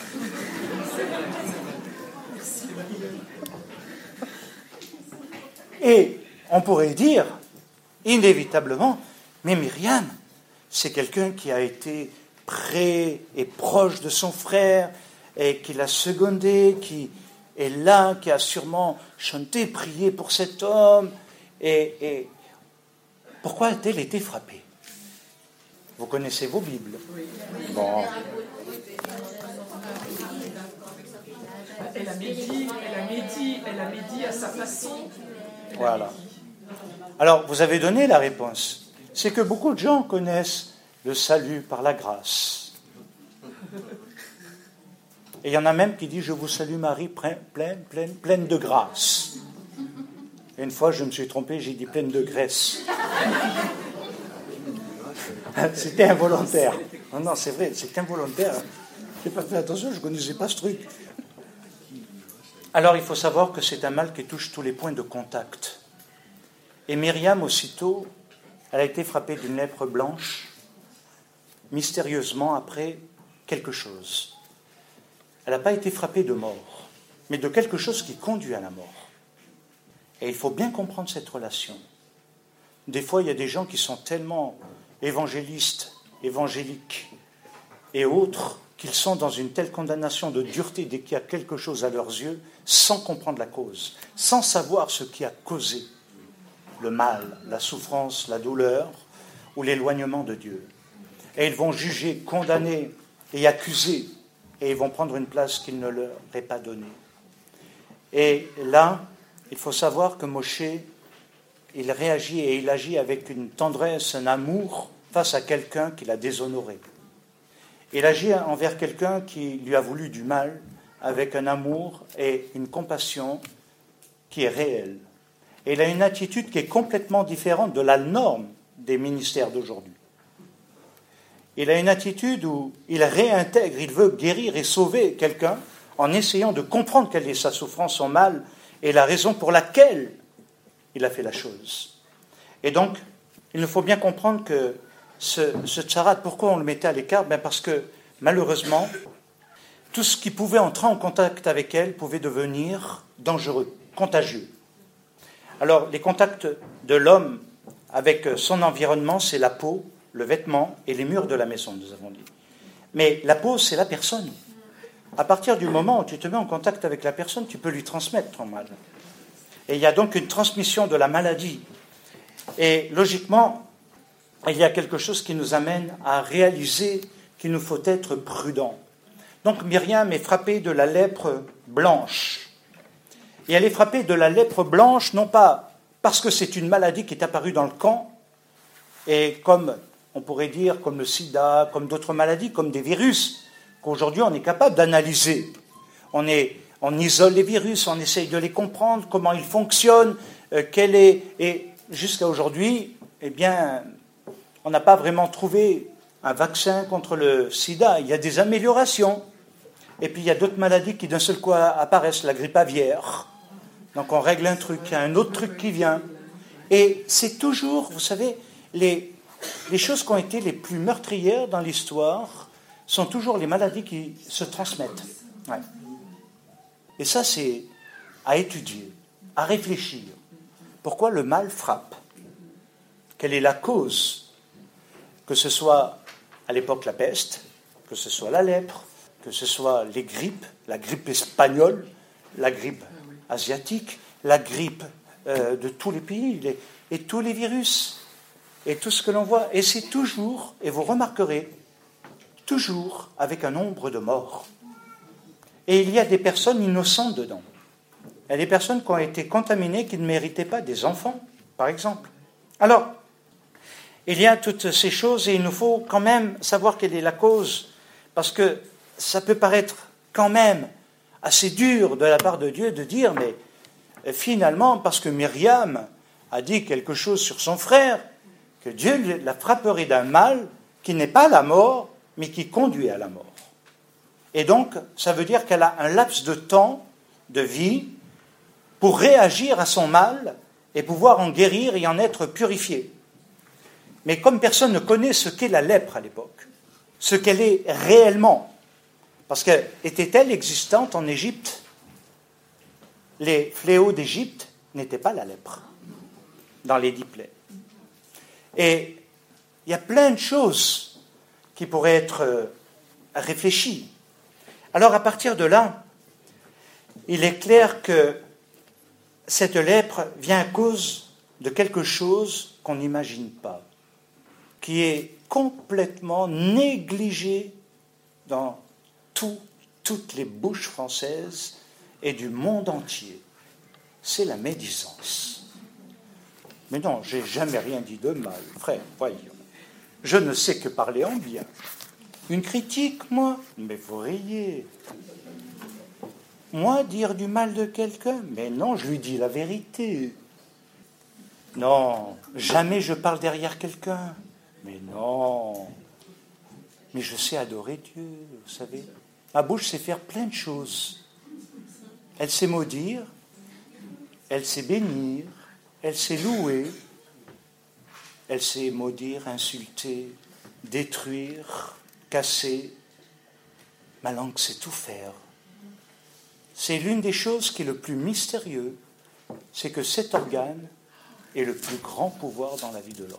Et on pourrait dire, inévitablement, mais Myriam, c'est quelqu'un qui a été près et proche de son frère, et qui l'a secondé, qui est là, qui a sûrement chanté, prié pour cet homme. Et, et pourquoi a-t-elle été frappée? Vous connaissez vos Bibles? Bon. Elle a médit, elle a médit, elle a médit à sa façon. Voilà. Alors, vous avez donné la réponse. C'est que beaucoup de gens connaissent le salut par la grâce. Et il y en a même qui disent « Je vous salue Marie, pleine, pleine, pleine de grâce ». Et une fois, je me suis trompé, j'ai dit « pleine de graisse ». C'était involontaire. Non, non, c'est vrai, c'est involontaire. Je n'ai pas fait attention, je ne connaissais pas ce truc. Alors, il faut savoir que c'est un mal qui touche tous les points de contact. Et Myriam, aussitôt, elle a été frappée d'une lèpre blanche, mystérieusement après quelque chose. Elle n'a pas été frappée de mort, mais de quelque chose qui conduit à la mort. Et il faut bien comprendre cette relation. Des fois, il y a des gens qui sont tellement évangélistes, évangéliques et autres, qu'ils sont dans une telle condamnation de dureté dès qu'il y a quelque chose à leurs yeux, sans comprendre la cause, sans savoir ce qui a causé le mal, la souffrance, la douleur ou l'éloignement de Dieu. Et ils vont juger, condamner et accuser, et ils vont prendre une place qu'il ne leur est pas donnée. Et là, il faut savoir que Moshe, il réagit et il agit avec une tendresse, un amour face à quelqu'un qui l'a déshonoré. Il agit envers quelqu'un qui lui a voulu du mal avec un amour et une compassion qui est réelle. Et il a une attitude qui est complètement différente de la norme des ministères d'aujourd'hui. Il a une attitude où il réintègre, il veut guérir et sauver quelqu'un en essayant de comprendre quelle est sa souffrance, son mal, et la raison pour laquelle il a fait la chose. Et donc, il faut bien comprendre que ce, ce tsarat, pourquoi on le mettait à l'écart? Ben parce que, malheureusement, tout ce qui pouvait entrer en contact avec elle pouvait devenir dangereux, contagieux. Alors, les contacts de l'homme avec son environnement, c'est la peau, le vêtement et les murs de la maison, nous avons dit. Mais la peau, c'est la personne. À partir du moment où tu te mets en contact avec la personne, tu peux lui transmettre ton mal. Et il y a donc une transmission de la maladie. Et logiquement, il y a quelque chose qui nous amène à réaliser qu'il nous faut être prudent. Donc Myriam est frappée de la lèpre blanche. Et elle est frappée de la lèpre blanche, non pas parce que c'est une maladie qui est apparue dans le camp, et comme on pourrait dire, comme le sida, comme d'autres maladies, comme des virus, qu'aujourd'hui on est capable d'analyser. On, est, on isole les virus, on essaye de les comprendre, comment ils fonctionnent, euh, quel est... Et jusqu'à aujourd'hui, eh bien, on n'a pas vraiment trouvé un vaccin contre le sida. Il y a des améliorations. Et puis il y a d'autres maladies qui d'un seul coup apparaissent, la grippe aviaire. Donc on règle un truc, il y a un autre truc qui vient. Et c'est toujours, vous savez, les... Les choses qui ont été les plus meurtrières dans l'histoire sont toujours les maladies qui se transmettent. Ouais. Et ça, c'est à étudier, à réfléchir. Pourquoi le mal frappe? Quelle est la cause? Que ce soit à l'époque la peste, que ce soit la lèpre, que ce soit les grippes, la grippe espagnole, la grippe asiatique, la grippe euh, de tous les pays, les, et tous les virus. Et tout ce que l'on voit, et c'est toujours, et vous remarquerez, toujours avec un nombre de morts. Et il y a des personnes innocentes dedans. Il y a des personnes qui ont été contaminées, qui ne méritaient pas des enfants, par exemple. Alors, il y a toutes ces choses, et il nous faut quand même savoir quelle est la cause, parce que ça peut paraître quand même assez dur de la part de Dieu de dire, mais finalement, parce que Myriam a dit quelque chose sur son frère, que Dieu la frapperait d'un mal qui n'est pas la mort, mais qui conduit à la mort. Et donc, ça veut dire qu'elle a un laps de temps, de vie, pour réagir à son mal et pouvoir en guérir et en être purifiée. Mais comme personne ne connaît ce qu'est la lèpre à l'époque, ce qu'elle est réellement, parce qu'elle était-elle existante en Égypte? Les fléaux d'Égypte n'étaient pas la lèpre, dans les dix plaies. Et il y a plein de choses qui pourraient être réfléchies. Alors à partir de là, il est clair que cette lèpre vient à cause de quelque chose qu'on n'imagine pas, qui est complètement négligé dans tout, toutes les bouches françaises et du monde entier. C'est la médisance. Mais non, je n'ai jamais rien dit de mal, frère, voyons. Je ne sais que parler en bien. Une critique, moi? Mais vous riez. Moi, dire du mal de quelqu'un? Mais non, je lui dis la vérité. Non, jamais je parle derrière quelqu'un. Mais non. Mais je sais adorer Dieu, vous savez. Ma bouche sait faire plein de choses. Elle sait maudire, elle sait bénir, elle sait louer, elle sait maudire, insulter, détruire, casser. Ma langue sait tout faire. C'est l'une des choses qui est le plus mystérieux, c'est que cet organe est le plus grand pouvoir dans la vie de l'homme.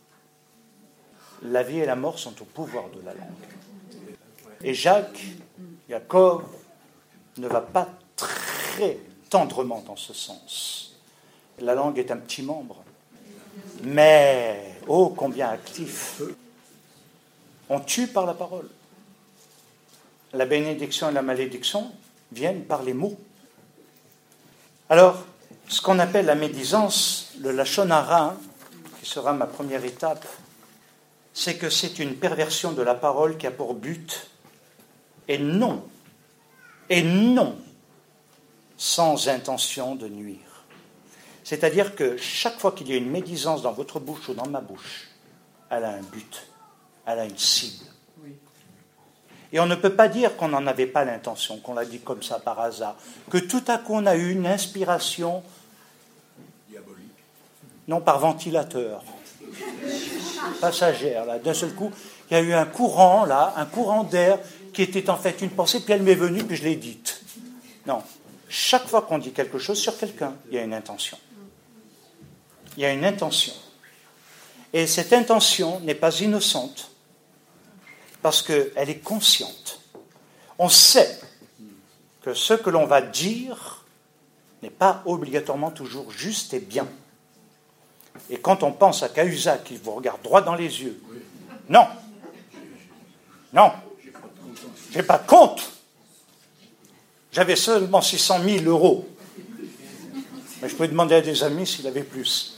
La vie et la mort sont au pouvoir de la langue. Et Jacques, Jacob, ne va pas très tendrement dans ce sens. La langue est un petit membre, mais oh combien actif. On tue par la parole. La bénédiction et la malédiction viennent par les mots. Alors, ce qu'on appelle la médisance, le lachon hara, qui sera ma première étape, c'est que c'est une perversion de la parole qui a pour but, et non, et non, sans intention de nuire. C'est-à-dire que chaque fois qu'il y a une médisance dans votre bouche ou dans ma bouche, elle a un but, elle a une cible. Et on ne peut pas dire qu'on n'en avait pas l'intention, qu'on l'a dit comme ça par hasard, que tout à coup on a eu une inspiration, diabolique, non par ventilateur, passagère, là, d'un seul coup, il y a eu un courant, là, un courant d'air qui était en fait une pensée, puis elle m'est venue, puis je l'ai dite. Non. Chaque fois qu'on dit quelque chose sur quelqu'un, il y a une intention. Il y a une intention. Et cette intention n'est pas innocente, parce qu'elle est consciente. On sait que ce que l'on va dire n'est pas obligatoirement toujours juste et bien. Et quand on pense à Cahuzac, qui vous regarde droit dans les yeux, non, non, j'ai pas de compte. J'avais seulement six cent mille euros. Mais je peux demander à des amis s'il avait plus.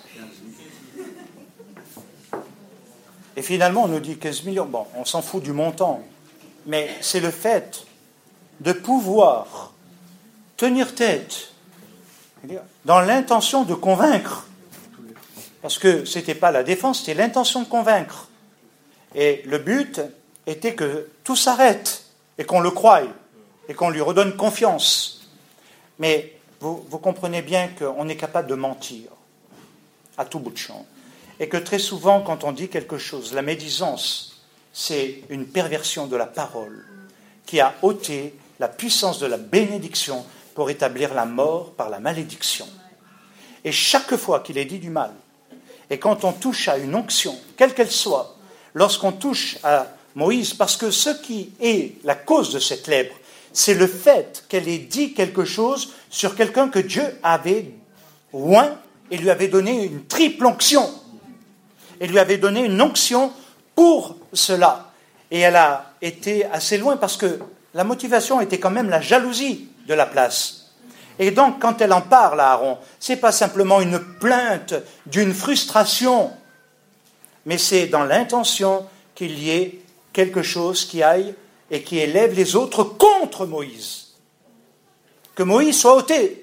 Et finalement, on nous dit quinze millions. Bon, on s'en fout du montant. Mais c'est le fait de pouvoir tenir tête dans l'intention de convaincre. Parce que ce n'était pas la défense, c'était l'intention de convaincre. Et le but était que tout s'arrête et qu'on le croie et qu'on lui redonne confiance. Mais vous, vous comprenez bien qu'on est capable de mentir à tout bout de champ. Et que très souvent, quand on dit quelque chose, la médisance, c'est une perversion de la parole qui a ôté la puissance de la bénédiction pour établir la mort par la malédiction. Et chaque fois qu'il est dit du mal, et quand on touche à une onction, quelle qu'elle soit, lorsqu'on touche à Moïse, parce que ce qui est la cause de cette lèpre, c'est le fait qu'elle ait dit quelque chose sur quelqu'un que Dieu avait oint et lui avait donné une triple onction. Et lui avait donné une onction pour cela. Et elle a été assez loin parce que la motivation était quand même la jalousie de la place. Et donc, quand elle en parle à Aaron, ce n'est pas simplement une plainte d'une frustration, mais c'est dans l'intention qu'il y ait quelque chose qui aille et qui élève les autres contre Moïse. Que Moïse soit ôté,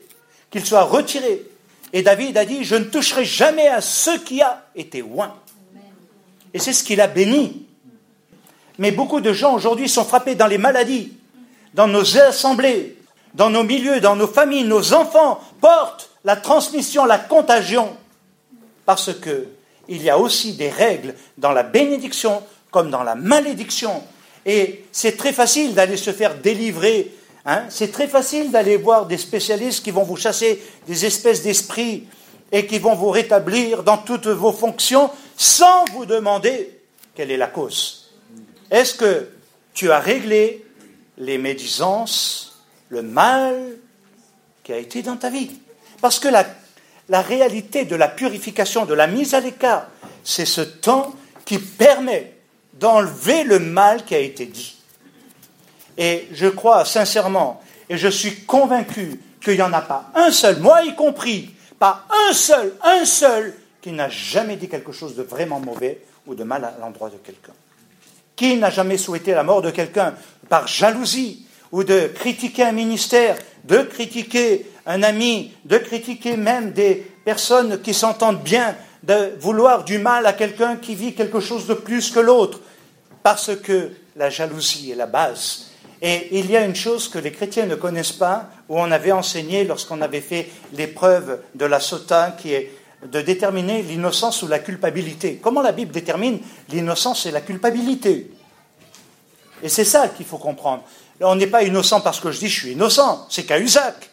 qu'il soit retiré. Et David a dit, je ne toucherai jamais à ce qui a été oint. Et c'est ce qu'il a béni. Mais beaucoup de gens aujourd'hui sont frappés dans les maladies, dans nos assemblées, dans nos milieux, dans nos familles. Nos enfants portent la transmission, la contagion, parce que il y a aussi des règles dans la bénédiction comme dans la malédiction. Et c'est très facile d'aller se faire délivrer. Hein. C'est très facile d'aller voir des spécialistes qui vont vous chasser des espèces d'esprits et qui vont vous rétablir dans toutes vos fonctions sans vous demander quelle est la cause. Est-ce que tu as réglé les médisances, le mal qui a été dans ta vie? Parce que la, la réalité de la purification, de la mise à l'écart, c'est ce temps qui permet d'enlever le mal qui a été dit. Et je crois sincèrement, et je suis convaincu qu'il n'y en a pas un seul, moi y compris, pas un seul, un seul, qui n'a jamais dit quelque chose de vraiment mauvais ou de mal à l'endroit de quelqu'un. Qui n'a jamais souhaité la mort de quelqu'un par jalousie ou de critiquer un ministère, de critiquer un ami, de critiquer même des personnes qui s'entendent bien, de vouloir du mal à quelqu'un qui vit quelque chose de plus que l'autre, parce que la jalousie est la base. Et il y a une chose que les chrétiens ne connaissent pas, où on avait enseigné lorsqu'on avait fait l'épreuve de la sota, qui est de déterminer l'innocence ou la culpabilité. Comment la Bible détermine l'innocence et la culpabilité? Et c'est ça qu'il faut comprendre. Là, on n'est pas innocent parce que je dis je suis innocent, c'est Cahuzac.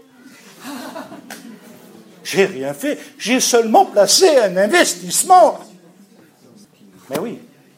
J'ai rien fait, j'ai seulement placé un investissement. Mais oui.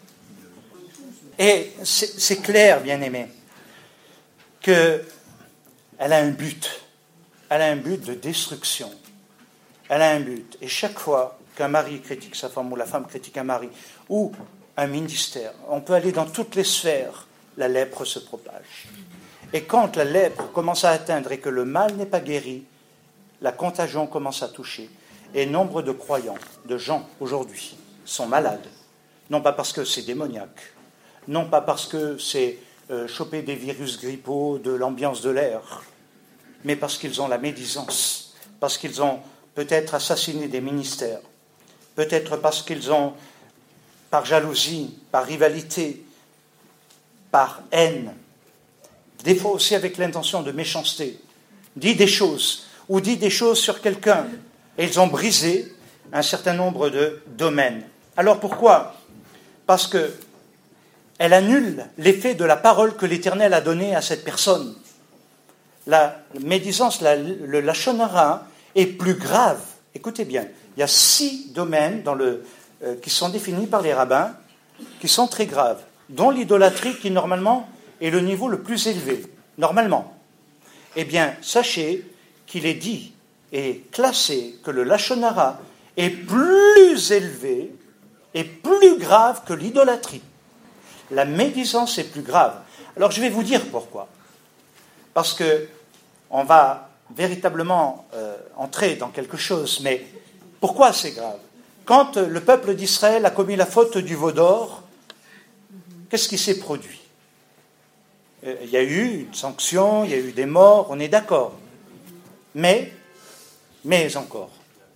Et c'est, c'est clair, bien-aimé, qu'elle a un but. Elle a un but de destruction. Elle a un but. Et chaque fois qu'un mari critique sa femme ou la femme critique un mari ou un ministère, on peut aller dans toutes les sphères, la lèpre se propage. Et quand la lèpre commence à atteindre et que le mal n'est pas guéri, la contagion commence à toucher. Et nombre de croyants, de gens aujourd'hui, sont malades. Non pas parce que c'est démoniaque, non pas parce que c'est euh, choper des virus grippaux de l'ambiance de l'air, mais parce qu'ils ont la médisance, parce qu'ils ont peut-être assassiné des ministères, peut-être parce qu'ils ont, par jalousie, par rivalité, par haine, des fois aussi avec l'intention de méchanceté, dit des choses, ou dit des choses sur quelqu'un, et ils ont brisé un certain nombre de domaines. Alors pourquoi? Parce qu'elle annule l'effet de la parole que l'Éternel a donnée à cette personne. La médisance, la, le lachon hara est plus grave. Écoutez bien, il y a six domaines dans le, euh, qui sont définis par les rabbins, qui sont très graves, dont l'idolâtrie qui normalement est le niveau le plus élevé, normalement. Eh bien, sachez qu'il est dit et classé que le lachon hara est plus élevé et plus grave que l'idolâtrie. La médisance est plus grave. Alors je vais vous dire pourquoi. Parce que on va véritablement euh, entrer dans quelque chose, mais pourquoi c'est grave? Quand le peuple d'Israël a commis la faute du veau d'or, qu'est-ce qui s'est produit? euh, Il y a eu une sanction, il y a eu des morts, on est d'accord. Mais, mais encore.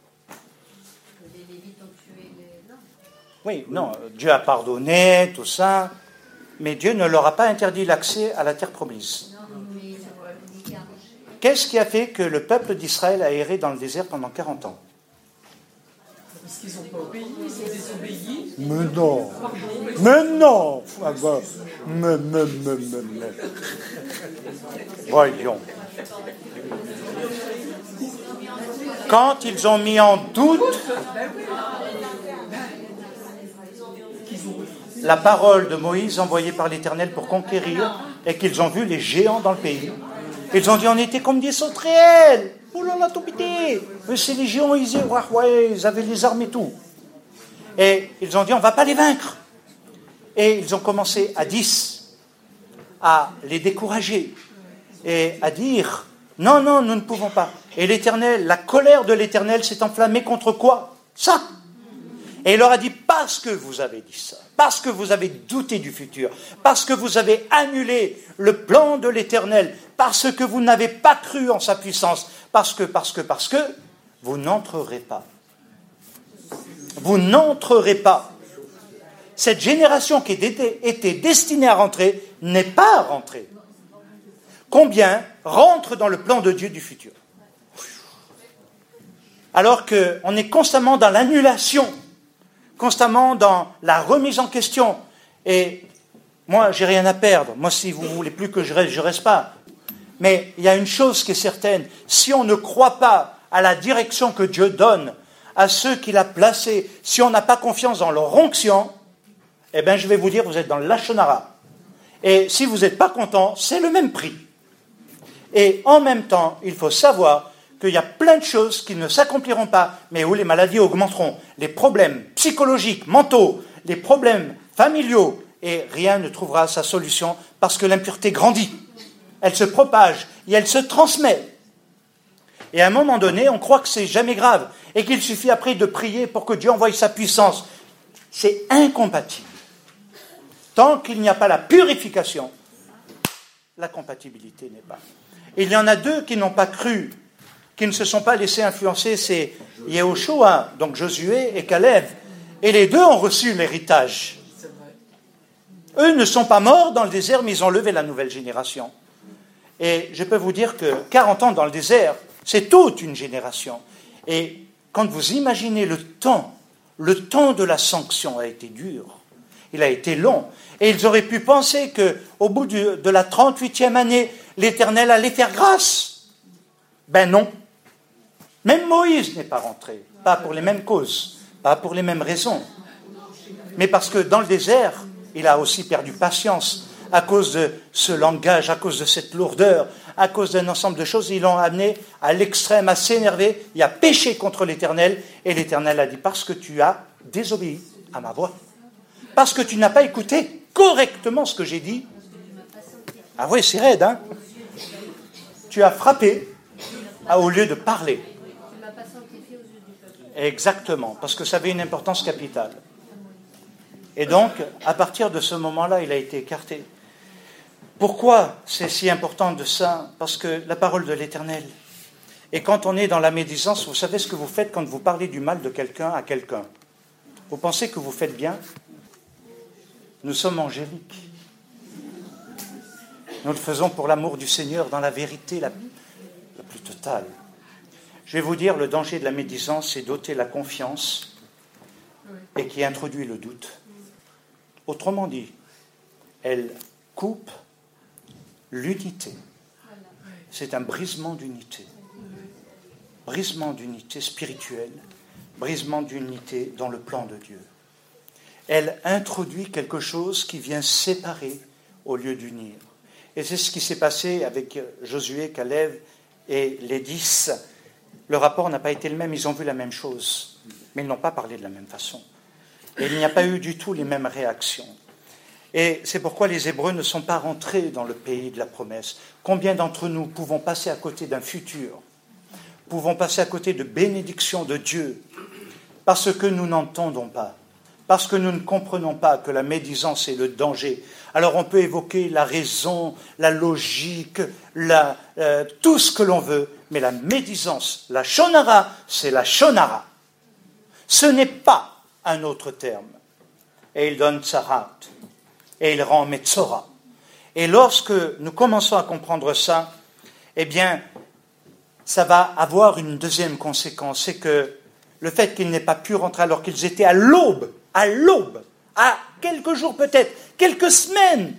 Les Lévites ont tué les... Non. Oui, non, Dieu a pardonné, tout ça, mais Dieu ne leur a pas interdit l'accès à la terre promise. Non, mais Qu'est-ce qui a fait que le peuple d'Israël a erré dans le désert pendant quarante ans? Parce qu'ils n'ont pas obéi, ils ont désobéi. Mais non, mais non, ah bah, mais, mais, mais, mais, mais. Voyons. Quand ils ont mis en doute la parole de Moïse envoyée par l'Éternel pour conquérir et qu'ils ont vu les géants dans le pays, ils ont dit on était comme des sauterelles. Oh là là, tout pété. Mais c'est les géants, ils, ouais, ils avaient les armes et tout. Et ils ont dit on ne va pas les vaincre. Et ils ont commencé à dix à les décourager et à dire non, non, nous ne pouvons pas. Et l'Éternel, la colère de l'Éternel s'est enflammée contre quoi? Ça. Et il leur a dit, parce que vous avez dit ça, parce que vous avez douté du futur, parce que vous avez annulé le plan de l'Éternel, parce que vous n'avez pas cru en sa puissance, parce que, parce que, parce que, vous n'entrerez pas. Vous n'entrerez pas. Cette génération qui était, était destinée à rentrer n'est pas rentrée. Combien rentrent dans le plan de Dieu du futur? Alors qu'on est constamment dans l'annulation, constamment dans la remise en question. Et moi, j'ai rien à perdre. Moi, si vous ne voulez plus que je reste, je ne reste pas. Mais il y a une chose qui est certaine. Si on ne croit pas à la direction que Dieu donne à ceux qu'il a placés, si on n'a pas confiance dans leur onction, eh bien, je vais vous dire, vous êtes dans le lachonara. Et si vous n'êtes pas content, c'est le même prix. Et en même temps, il faut savoir qu'il y a plein de choses qui ne s'accompliront pas, mais où les maladies augmenteront, les problèmes psychologiques, mentaux, les problèmes familiaux, et rien ne trouvera sa solution parce que l'impureté grandit. Elle se propage et elle se transmet. Et à un moment donné, on croit que c'est jamais grave et qu'il suffit après de prier pour que Dieu envoie sa puissance. C'est incompatible. Tant qu'il n'y a pas la purification, la compatibilité n'est pas. Et il y en a deux qui n'ont pas cru, qui ne se sont pas laissés influencer, c'est Yehoshua, donc Josué et Caleb. Et les deux ont reçu l'héritage. Eux ne sont pas morts dans le désert, mais ils ont levé la nouvelle génération. Et je peux vous dire que quarante ans dans le désert, c'est toute une génération. Et quand vous imaginez le temps, le temps de la sanction a été dur. Il a été long. Et ils auraient pu penser qu'au bout du, de la trente-huitième année, l'Éternel allait faire grâce. Ben non. Même Moïse n'est pas rentré. Pas pour les mêmes causes, pas pour les mêmes raisons. Mais parce que dans le désert, il a aussi perdu patience à cause de ce langage, à cause de cette lourdeur, à cause d'un ensemble de choses. Ils l'ont amené à l'extrême, à s'énerver. Il a péché contre l'Éternel. Et l'Éternel a dit, parce que tu as désobéi à ma voix. Parce que tu n'as pas écouté correctement ce que j'ai dit. Ah oui, c'est raide, hein? Tu as frappé au lieu de parler. Exactement, parce que ça avait une importance capitale. Et donc, à partir de ce moment-là, il a été écarté. Pourquoi c'est si important de ça? Parce que la parole de l'Éternel. Et quand on est dans la médisance, vous savez ce que vous faites quand vous parlez du mal de quelqu'un à quelqu'un? Vous pensez que vous faites bien? Nous sommes angéliques. Nous le faisons pour l'amour du Seigneur, dans la vérité la, la plus totale. Je vais vous dire, le danger de la médisance, c'est d'ôter la confiance et qui introduit le doute. Autrement dit, elle coupe l'unité. C'est un brisement d'unité. Brisement d'unité spirituelle, brisement d'unité dans le plan de Dieu. Elle introduit quelque chose qui vient séparer au lieu d'unir. Et c'est ce qui s'est passé avec Josué, Caleb et les dix. Le rapport n'a pas été le même, ils ont vu la même chose, mais ils n'ont pas parlé de la même façon. Et il n'y a pas eu du tout les mêmes réactions. Et c'est pourquoi les Hébreux ne sont pas rentrés dans le pays de la promesse. Combien d'entre nous pouvons passer à côté d'un futur, pouvons passer à côté de bénédictions de Dieu, parce que nous n'entendons pas, parce que nous ne comprenons pas que la médisance est le danger. Alors on peut évoquer la raison, la logique, la, euh, tout ce que l'on veut, mais la médisance, la shonara, c'est la shonara. Ce n'est pas un autre terme. Et il donne tsarat, et il rend metzora. Et lorsque nous commençons à comprendre ça, eh bien, ça va avoir une deuxième conséquence, c'est que le fait qu'ils n'aient pas pu rentrer alors qu'ils étaient à l'aube, à l'aube, à quelques jours peut-être, quelques semaines,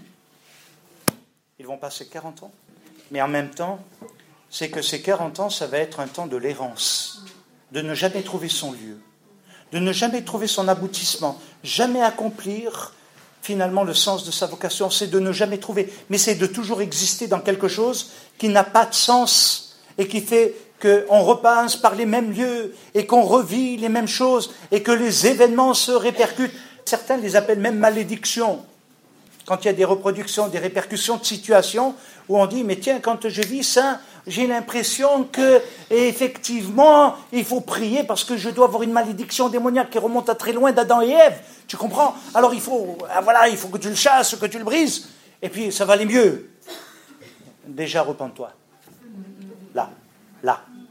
ils vont passer quarante ans. Mais en même temps, c'est que ces quarante ans, ça va être un temps de l'errance, de ne jamais trouver son lieu, de ne jamais trouver son aboutissement, jamais accomplir finalement le sens de sa vocation, c'est de ne jamais trouver, mais c'est de toujours exister dans quelque chose qui n'a pas de sens et qui fait qu'on repasse par les mêmes lieux et qu'on revit les mêmes choses et que les événements se répercutent. Certains les appellent même malédictions. Quand il y a des reproductions, des répercussions de situations où on dit, mais tiens, quand je vis ça, j'ai l'impression que, effectivement, il faut prier parce que je dois avoir une malédiction démoniaque qui remonte à très loin d'Adam et Ève. Tu comprends? Alors il faut, voilà, il faut que tu le chasses, que tu le brises, et puis ça va aller mieux. Déjà, repens-toi. Là, là,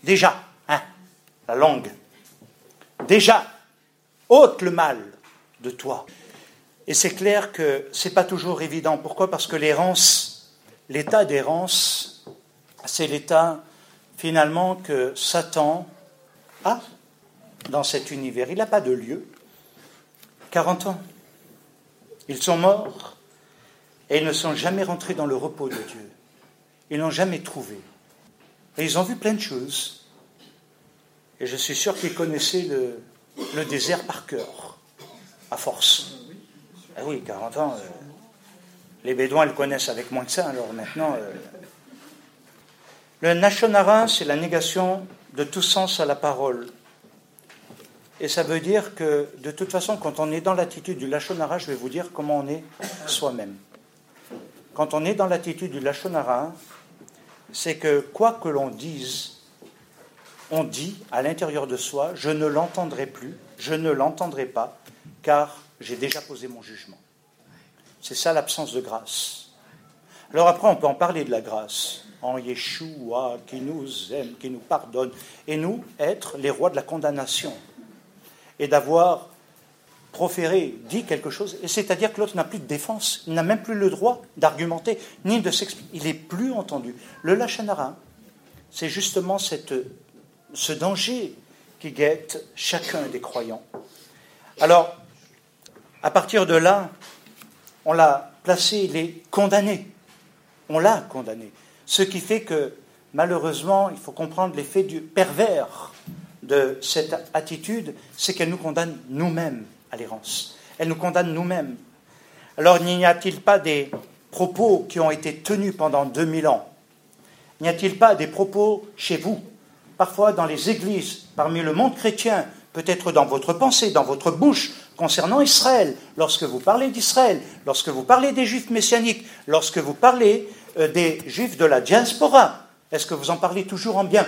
déjà, hein, la langue, déjà, ôte le mal de toi. Et c'est clair que ce n'est pas toujours évident. Pourquoi ? Parce que l'errance, l'état d'errance, c'est l'état finalement que Satan a dans cet univers. Il n'a pas de lieu. quarante ans. Ils sont morts et ils ne sont jamais rentrés dans le repos de Dieu. Ils n'ont jamais trouvé. Et ils ont vu plein de choses. Et je suis sûr qu'ils connaissaient le, le désert par cœur, à force. Ah oui, quarante ans, euh, les Bédouins le connaissent avec moins que ça, alors maintenant... Euh... Le Lachon Hara, c'est la négation de tout sens à la parole. Et ça veut dire que, de toute façon, quand on est dans l'attitude du Lachon Hara, je vais vous dire comment on est soi-même. Quand on est dans l'attitude du Lachon Hara, c'est que quoi que l'on dise, on dit à l'intérieur de soi, je ne l'entendrai plus, je ne l'entendrai pas, car j'ai déjà posé mon jugement. C'est ça l'absence de grâce. Alors après, on peut en parler de la grâce, en Yeshua, qui nous aime, qui nous pardonne, et nous, être les rois de la condamnation, et d'avoir proféré, dit quelque chose, et c'est-à-dire que l'autre n'a plus de défense, il n'a même plus le droit d'argumenter, ni de s'expliquer, il n'est plus entendu. Le Lachon Hara, c'est justement cette, ce danger qui guette chacun des croyants. Alors, à partir de là, on l'a placé, il est condamné. On l'a condamné. Ce qui fait que, malheureusement, il faut comprendre l'effet du pervers de cette attitude, c'est qu'elle nous condamne nous-mêmes à l'errance. Elle nous condamne nous-mêmes. Alors, n'y a-t-il pas des propos qui ont été tenus pendant deux mille ans ? N'y a-t-il pas des propos chez vous, parfois dans les églises, parmi le monde chrétien, peut-être dans votre pensée, dans votre bouche, concernant Israël, lorsque vous parlez d'Israël, lorsque vous parlez des Juifs messianiques, lorsque vous parlez euh, des Juifs de la diaspora, est-ce que vous en parlez toujours en bien ?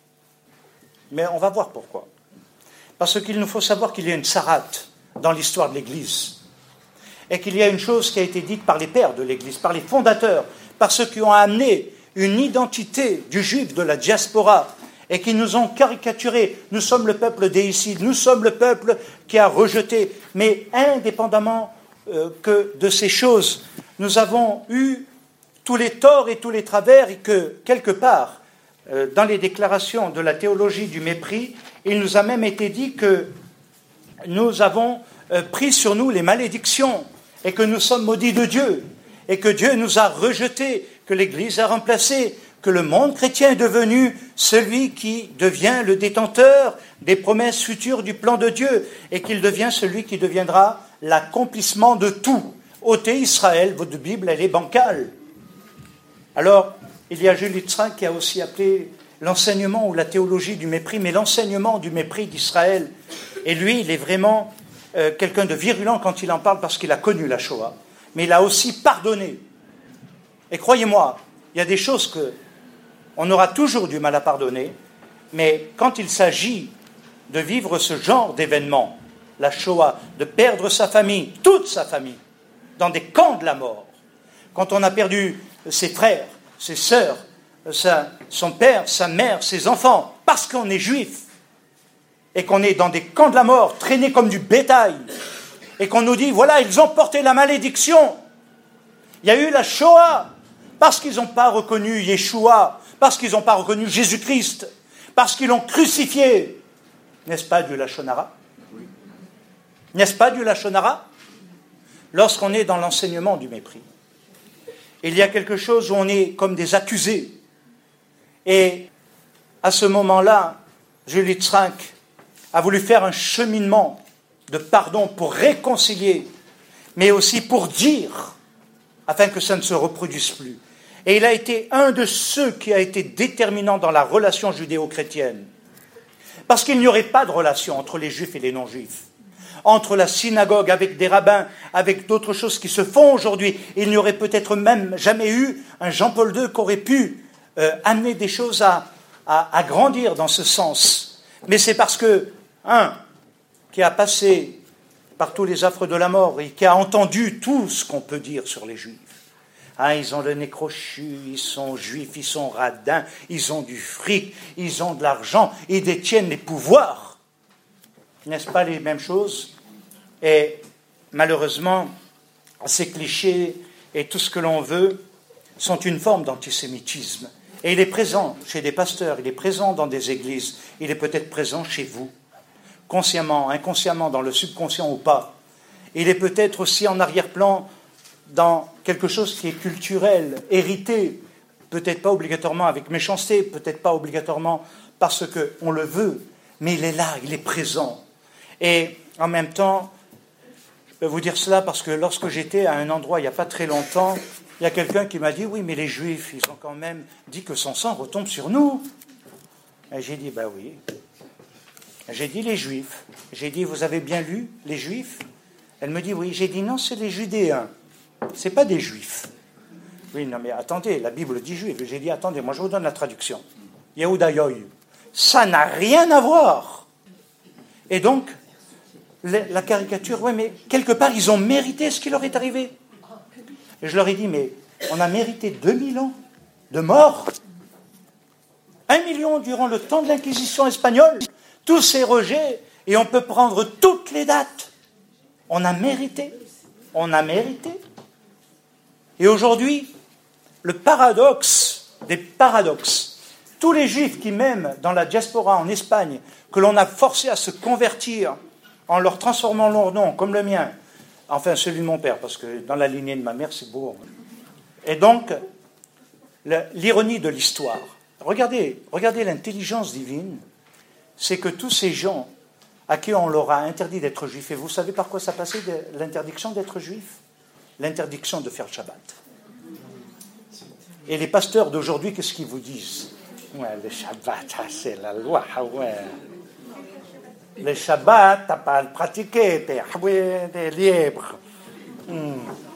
Mais on va voir pourquoi. Parce qu'il nous faut savoir qu'il y a une sarate dans l'histoire de l'Église, et qu'il y a une chose qui a été dite par les pères de l'Église, par les fondateurs, par ceux qui ont amené une identité du Juif de la diaspora, et qui nous ont caricaturé. Nous sommes le peuple déicide, nous sommes le peuple qui a rejeté. Mais indépendamment euh, que de ces choses, nous avons eu tous les torts et tous les travers, et que, quelque part, euh, dans les déclarations de la théologie du mépris, il nous a même été dit que nous avons euh, pris sur nous les malédictions, et que nous sommes maudits de Dieu, et que Dieu nous a rejetés, que l'Église a remplacé, que le monde chrétien est devenu celui qui devient le détenteur des promesses futures du plan de Dieu, et qu'il devient celui qui deviendra l'accomplissement de tout. Ôtez Israël, votre Bible, elle est bancale. Alors, il y a Jules Litzrak qui a aussi appelé l'enseignement ou la théologie du mépris, mais l'enseignement du mépris d'Israël. Et lui, il est vraiment euh, quelqu'un de virulent quand il en parle, parce qu'il a connu la Shoah, mais il a aussi pardonné. Et croyez-moi, il y a des choses que on aura toujours du mal à pardonner, mais quand il s'agit de vivre ce genre d'événement, la Shoah, de perdre sa famille, toute sa famille, dans des camps de la mort, quand on a perdu ses frères, ses sœurs, sa, son père, sa mère, ses enfants, parce qu'on est juif, et qu'on est dans des camps de la mort, traînés comme du bétail, et qu'on nous dit, voilà, ils ont porté la malédiction, il y a eu la Shoah, parce qu'ils n'ont pas reconnu Yeshua, parce qu'ils n'ont pas reconnu Jésus-Christ, parce qu'ils l'ont crucifié. N'est-ce pas du Lachon Hara ? N'est-ce pas du Lachon Hara ? Lorsqu'on est dans l'enseignement du mépris, il y a quelque chose où on est comme des accusés. Et à ce moment-là, Jules Litzrak a voulu faire un cheminement de pardon pour réconcilier, mais aussi pour dire, afin que ça ne se reproduise plus. Et il a été un de ceux qui a été déterminant dans la relation judéo-chrétienne. Parce qu'il n'y aurait pas de relation entre les juifs et les non-juifs. Entre la synagogue, avec des rabbins, avec d'autres choses qui se font aujourd'hui. Il n'y aurait peut-être même jamais eu un Jean-Paul deux qui aurait pu euh, amener des choses à, à, à grandir dans ce sens. Mais c'est parce que, un, qui a passé par tous les affres de la mort et qui a entendu tout ce qu'on peut dire sur les juifs, Ah, ils ont le nez crochu, ils sont juifs, ils sont radins, ils ont du fric, ils ont de l'argent, ils détiennent les pouvoirs. N'est-ce pas les mêmes choses? Et malheureusement, ces clichés et tout ce que l'on veut sont une forme d'antisémitisme. Et il est présent chez des pasteurs, il est présent dans des églises, il est peut-être présent chez vous, consciemment, inconsciemment, dans le subconscient ou pas. Il est peut-être aussi en arrière-plan dans quelque chose qui est culturel, hérité, peut-être pas obligatoirement avec méchanceté, peut-être pas obligatoirement parce qu'on le veut, mais il est là, il est présent. Et en même temps, je peux vous dire cela parce que lorsque j'étais à un endroit il n'y a pas très longtemps, il y a quelqu'un qui m'a dit « Oui, mais les Juifs, ils ont quand même dit que son sang retombe sur nous. » Et j'ai dit « Ben oui. » J'ai dit « Les Juifs. » J'ai dit « Vous avez bien lu les Juifs ?» Elle me dit « Oui. » J'ai dit « Non, c'est les Judéens. Ce n'est pas des Juifs. » Oui, non, mais attendez, la Bible dit Juifs. J'ai dit « Attendez, moi je vous donne la traduction. Yehuda Yoy. » Ça n'a rien à voir. Et donc, la caricature, oui, mais quelque part, ils ont mérité ce qui leur est arrivé. Et je leur ai dit, mais on a mérité deux mille ans de mort. Un million durant le temps de l'Inquisition espagnole. Tous ces rejets, et on peut prendre toutes les dates. On a mérité. On a mérité. Et aujourd'hui, le paradoxe des paradoxes, tous les Juifs qui, même dans la diaspora en Espagne, que l'on a forcé à se convertir en leur transformant leur nom, comme le mien, enfin celui de mon père, parce que dans la lignée de ma mère, c'est beau. Et donc, l'ironie de l'histoire, regardez, regardez l'intelligence divine, c'est que tous ces gens à qui on leur a interdit d'être juifs, et vous savez par quoi ça passait, l'interdiction d'être juif? L'interdiction de faire le Shabbat. Et les pasteurs d'aujourd'hui, qu'est-ce qu'ils vous disent? Ouais, le Shabbat, c'est la loi, ouais. Le Shabbat, tu n'as pas à le pratiquer, tu es libre. Hmm.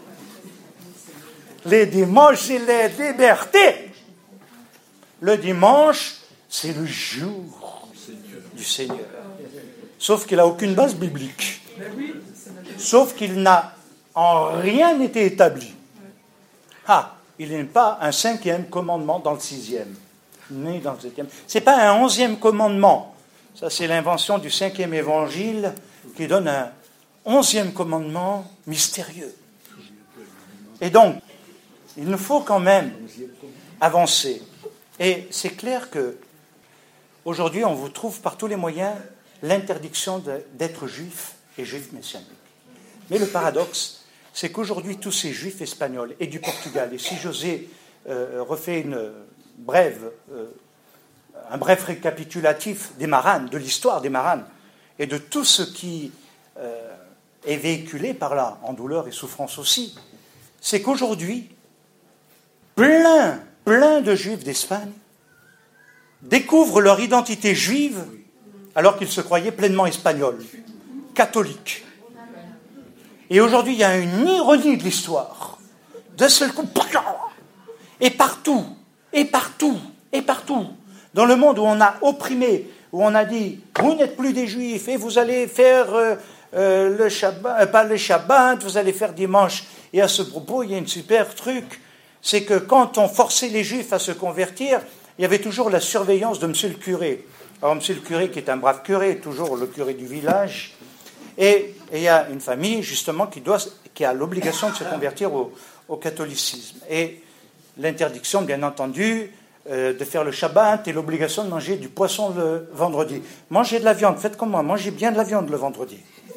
Les dimanches, c'est la liberté. Le dimanche, c'est le jour du Seigneur. Sauf qu'il n'a aucune base biblique. Sauf qu'il n'a en rien été établi. Ah, il n'est pas un cinquième commandement dans le sixième, ni dans le septième. Ce n'est pas un onzième commandement. Ça, c'est l'invention du cinquième évangile qui donne un onzième commandement mystérieux. Et donc, il nous faut quand même avancer. Et c'est clair que aujourd'hui, on vous trouve par tous les moyens l'interdiction de, d'être juif et juif messianique. Mais le paradoxe, c'est qu'aujourd'hui, tous ces juifs espagnols et du Portugal, et si José euh, refait une brève... Euh, un bref récapitulatif des Maranes, de l'histoire des Maranes, et de tout ce qui euh, est véhiculé par là, en douleur et souffrance aussi, c'est qu'aujourd'hui, plein, plein de Juifs d'Espagne découvrent leur identité juive alors qu'ils se croyaient pleinement espagnols, catholiques. Et aujourd'hui, il y a une ironie de l'histoire. D'un seul coup, et partout, et partout, et partout, dans le monde où on a opprimé, où on a dit « vous n'êtes plus des Juifs et vous allez faire euh, euh, le Shabbat, euh, pas le Shabbat, vous allez faire dimanche ». Et à ce propos, il y a une super truc, c'est que quand on forçait les Juifs à se convertir, il y avait toujours la surveillance de monsieur le curé. Alors monsieur le curé qui est un brave curé, toujours le curé du village, et, et il y a une famille justement qui, doit, qui a l'obligation de se convertir au, au catholicisme. Et l'interdiction, bien entendu, de faire le Shabbat et l'obligation de manger du poisson le vendredi. Mangez de la viande, faites comme moi, mangez bien de la viande le vendredi.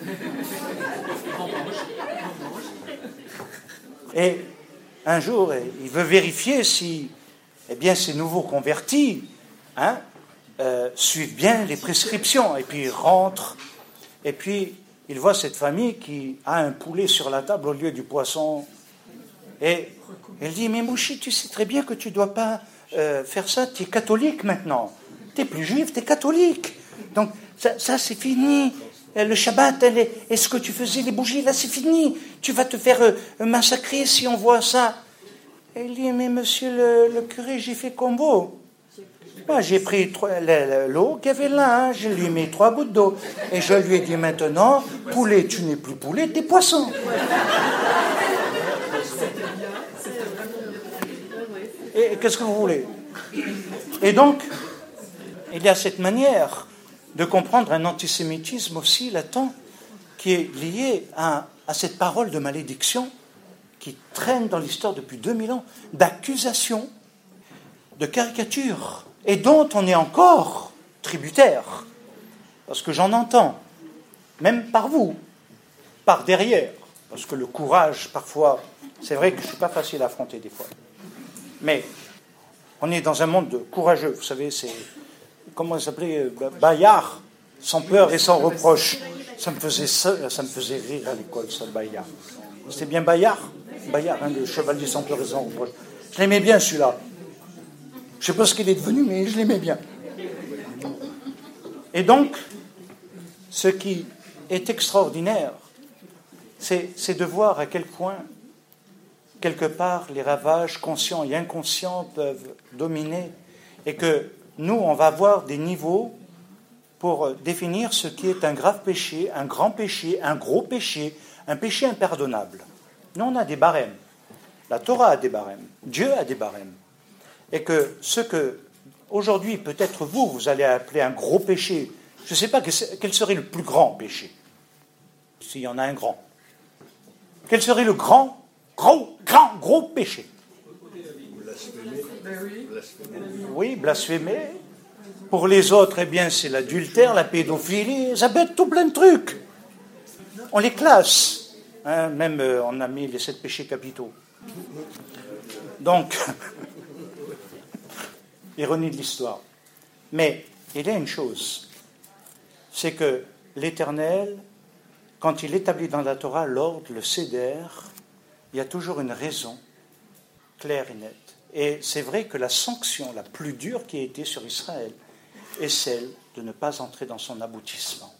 Et un jour, il veut vérifier si eh bien, ces nouveaux convertis hein, euh, suivent bien les prescriptions. Et puis il rentre, et puis il voit cette famille qui a un poulet sur la table au lieu du poisson. Et il dit, mais Mouchi, tu sais très bien que tu ne dois pas Euh, faire ça, tu es catholique maintenant. Tu n'es plus juif, tu es catholique. Donc, ça, ça c'est fini. Le Shabbat, elle est, est-ce que tu faisais les bougies? Là, c'est fini. Tu vas te faire euh, massacrer si on voit ça. Et il dit, mais monsieur le, le curé, j'ai fait combo. Moi, j'ai pris trois, l'eau qu'il y avait là, hein, je lui ai mis trois gouttes d'eau. Et je lui ai dit, maintenant, poulet, tu n'es plus poulet, t'es poisson. C'était bien, c'était vraiment Et qu'est-ce que vous voulez? Et donc, il y a cette manière de comprendre un antisémitisme aussi latent qui est lié à, à cette parole de malédiction qui traîne dans l'histoire depuis deux mille ans, d'accusation, de caricature, et dont on est encore tributaire. Parce que j'en entends, même par vous, par derrière. Parce que le courage, parfois, c'est vrai que je ne suis pas facile à affronter des fois. Mais on est dans un monde de courageux. Vous savez, c'est, comment ça s'appelait, Bayard, sans peur et sans reproche. Ça me faisait, ça, ça me faisait rire à l'école, ça, Bayard. C'était bien Bayard Bayard, hein, le chevalier sans peur et sans reproche. Je l'aimais bien, celui-là. Je ne sais pas ce qu'il est devenu, mais je l'aimais bien. Et donc, ce qui est extraordinaire, c'est, c'est de voir à quel point, quelque part, les ravages conscients et inconscients peuvent dominer, et que nous, on va avoir des niveaux pour définir ce qui est un grave péché, un grand péché, un gros péché, un péché impardonnable. Nous, on a des barèmes. La Torah a des barèmes. Dieu a des barèmes. Et que ce que, aujourd'hui, peut-être vous, vous allez appeler un gros péché, je ne sais pas quel serait le plus grand péché, s'il y en a un grand. Quel serait le grand, gros, grand, gros péché? Oui, blasphémer. Pour les autres, eh bien, c'est l'adultère, la pédophilie, ça peut être tout plein de trucs. On les classe. Hein, même, euh, on a mis les sept péchés capitaux. Donc, ironie de l'histoire. Mais il y a une chose, c'est que l'Éternel, quand il établit dans la Torah l'ordre, le séder, il y a toujours une raison claire et nette. Et c'est vrai que la sanction la plus dure qui a été sur Israël est celle de ne pas entrer dans son aboutissement.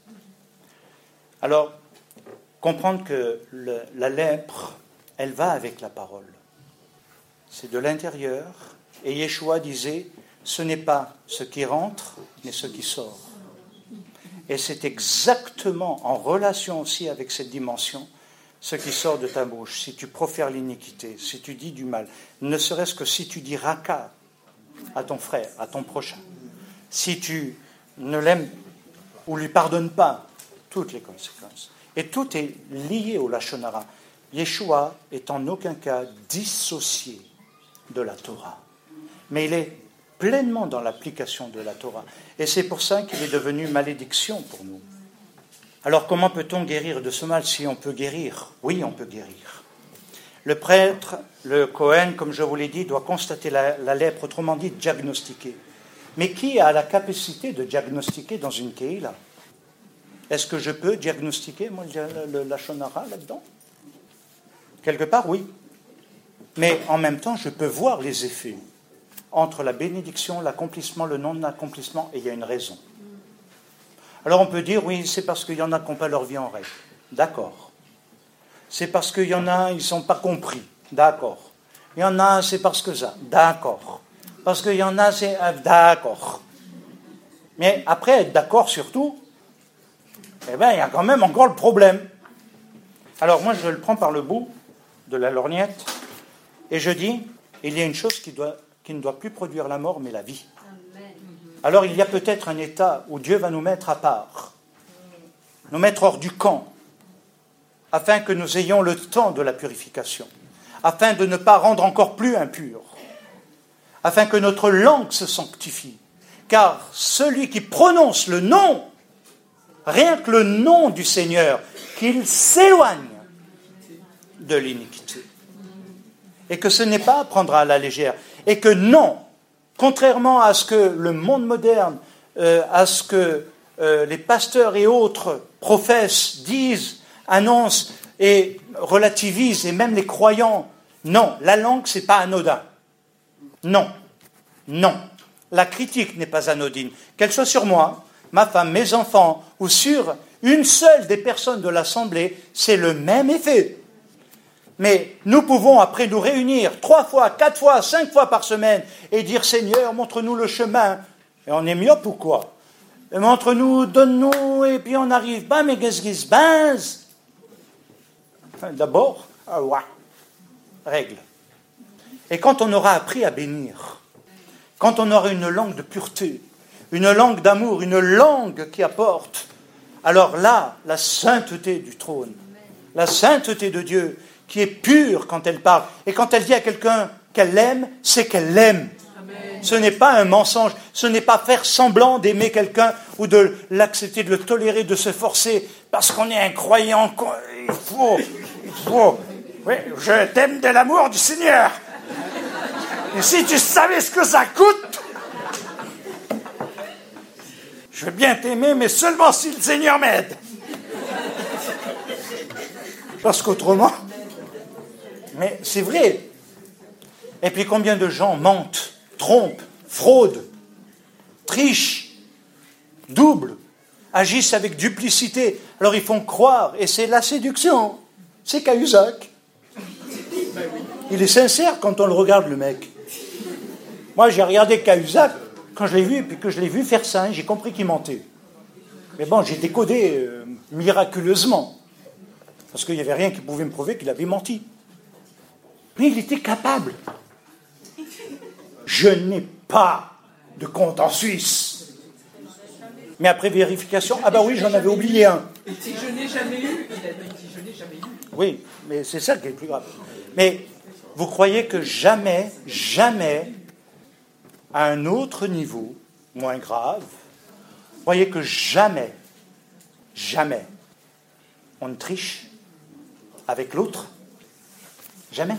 Alors, comprendre que le, la lèpre, elle va avec la parole. C'est de l'intérieur. Et Yeshua disait, ce n'est pas ce qui rentre, mais ce qui sort. Et c'est exactement en relation aussi avec cette dimension, ce qui sort de ta bouche. Si tu profères l'iniquité, si tu dis du mal, ne serait-ce que si tu dis raka à ton frère, à ton prochain, si tu ne l'aimes ou lui pardonnes pas, toutes les conséquences. Et tout est lié au Lashon Hara. Yeshua est en aucun cas dissocié de la Torah. Mais il est pleinement dans l'application de la Torah. Et c'est pour ça qu'il est devenu malédiction pour nous. Alors comment peut-on guérir de ce mal si on peut guérir? Oui, on peut guérir. Le prêtre, le Kohen, comme je vous l'ai dit, doit constater la, la lèpre, autrement dit diagnostiquer. Mais qui a la capacité de diagnostiquer dans une Keïla? Est-ce que je peux diagnostiquer, moi, le, le Lashon Hara là-dedans? Quelque part, oui. Mais en même temps, je peux voir les effets entre la bénédiction, l'accomplissement, le non-accomplissement, et il y a une raison. Alors on peut dire, oui, c'est parce qu'il y en a qui n'ont pas leur vie en règle. D'accord. C'est parce qu'il y en a, ils ne sont pas compris. D'accord. Il y en a, c'est parce que ça. D'accord. Parce qu'il y en a, c'est... D'accord. Mais après, être d'accord sur tout, eh bien, il y a quand même encore le problème. Alors moi, je le prends par le bout de la lorgnette, et je dis, il y a une chose qui, doit, qui ne doit plus produire la mort, mais la vie. Amen. Alors il y a peut-être un état où Dieu va nous mettre à part, nous mettre hors du camp, afin que nous ayons le temps de la purification, afin de ne pas rendre encore plus impurs, afin que notre langue se sanctifie. Car celui qui prononce le nom, rien que le nom du Seigneur, qu'il s'éloigne de l'iniquité. Et que ce n'est pas à prendre à la légère. Et que non, contrairement à ce que le monde moderne, euh, à ce que euh, les pasteurs et autres professent, disent, annoncent et relativisent, et même les croyants, non, la langue, c'est pas anodin. Non, non. La critique n'est pas anodine. Qu'elle soit sur moi, ma femme, mes enfants, ou sur une seule des personnes de l'Assemblée, c'est le même effet. Mais nous pouvons après nous réunir trois fois, quatre fois, cinq fois par semaine et dire « Seigneur, montre-nous le chemin ». Et on est myope ou quoi? Et montre-nous, donne-nous, et puis on arrive. Bah, mais qu'est-ce D'abord, ah, ouais, règle. Et quand on aura appris à bénir, quand on aura une langue de pureté, une langue d'amour, une langue qui apporte, alors là, la sainteté du trône, la sainteté de Dieu, qui est pure quand elle parle. Et quand elle dit à quelqu'un qu'elle l'aime, c'est qu'elle l'aime. Amen. Ce n'est pas un mensonge, ce n'est pas faire semblant d'aimer quelqu'un ou de l'accepter, de le tolérer, de se forcer, parce qu'on est un croyant. Il faut, il faut. Oui, je t'aime de l'amour du Seigneur. Et si tu savais ce que ça coûte, je veux bien t'aimer, mais seulement si le Seigneur m'aide. Parce qu'autrement, mais c'est vrai. Et puis combien de gens mentent, trompent, fraudent, trichent, doublent, agissent avec duplicité. Alors ils font croire, et c'est la séduction. C'est Cahuzac. Il est sincère quand on le regarde, le mec. Moi, j'ai regardé Cahuzac quand je l'ai vu, et puis que je l'ai vu faire ça, hein, j'ai compris qu'il mentait. Mais bon, j'ai décodé euh, miraculeusement. Parce qu'il n'y avait rien qui pouvait me prouver qu'il avait menti. Mais il était capable. Je n'ai pas de compte en Suisse. Mais après vérification, ah bah oui, j'en avais oublié un. Si je n'ai jamais eu, il a dit je n'ai jamais eu. Oui, mais c'est ça qui est le plus grave. Mais vous croyez que jamais, jamais, à un autre niveau, moins grave, vous croyez que jamais, jamais, on ne triche avec l'autre? Jamais.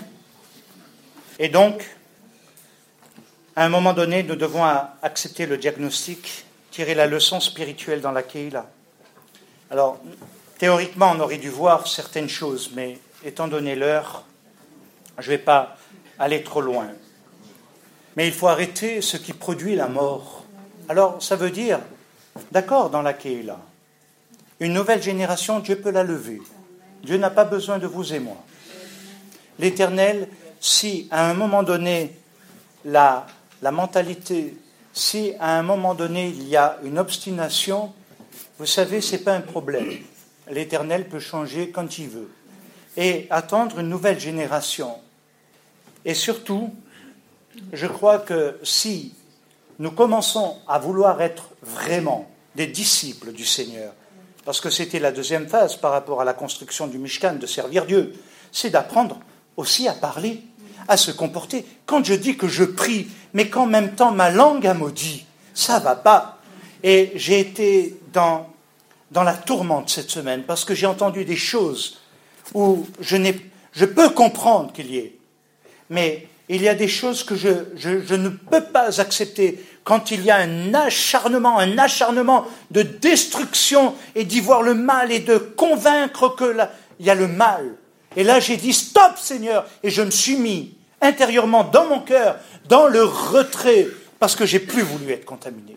Et donc, à un moment donné, nous devons accepter le diagnostic, tirer la leçon spirituelle dans la Keïla. Alors, théoriquement, on aurait dû voir certaines choses, mais étant donné l'heure, je ne vais pas aller trop loin. Mais il faut arrêter ce qui produit la mort. Alors, ça veut dire, d'accord, dans la Keïla, une nouvelle génération, Dieu peut la lever. Dieu n'a pas besoin de vous et moi. L'Éternel, si à un moment donné, la, la mentalité, si à un moment donné, il y a une obstination, vous savez, ce n'est pas un problème. L'Éternel peut changer quand il veut. Et attendre une nouvelle génération. Et surtout, je crois que si nous commençons à vouloir être vraiment des disciples du Seigneur, parce que c'était la deuxième phase par rapport à la construction du Mishkan, de servir Dieu, c'est d'apprendre aussi à parler, à se comporter. Quand je dis que je prie, mais qu'en même temps ma langue a maudit, ça ne va pas. Et j'ai été dans, dans la tourmente cette semaine, parce que j'ai entendu des choses où je, n'ai, je peux comprendre qu'il y ait, mais il y a des choses que je, je, je ne peux pas accepter quand il y a un acharnement, un acharnement de destruction et d'y voir le mal et de convaincre que là, il y a le mal. Et là, j'ai dit stop, Seigneur, et je me suis mis intérieurement dans mon cœur, dans le retrait, parce que j'ai plus voulu être contaminé.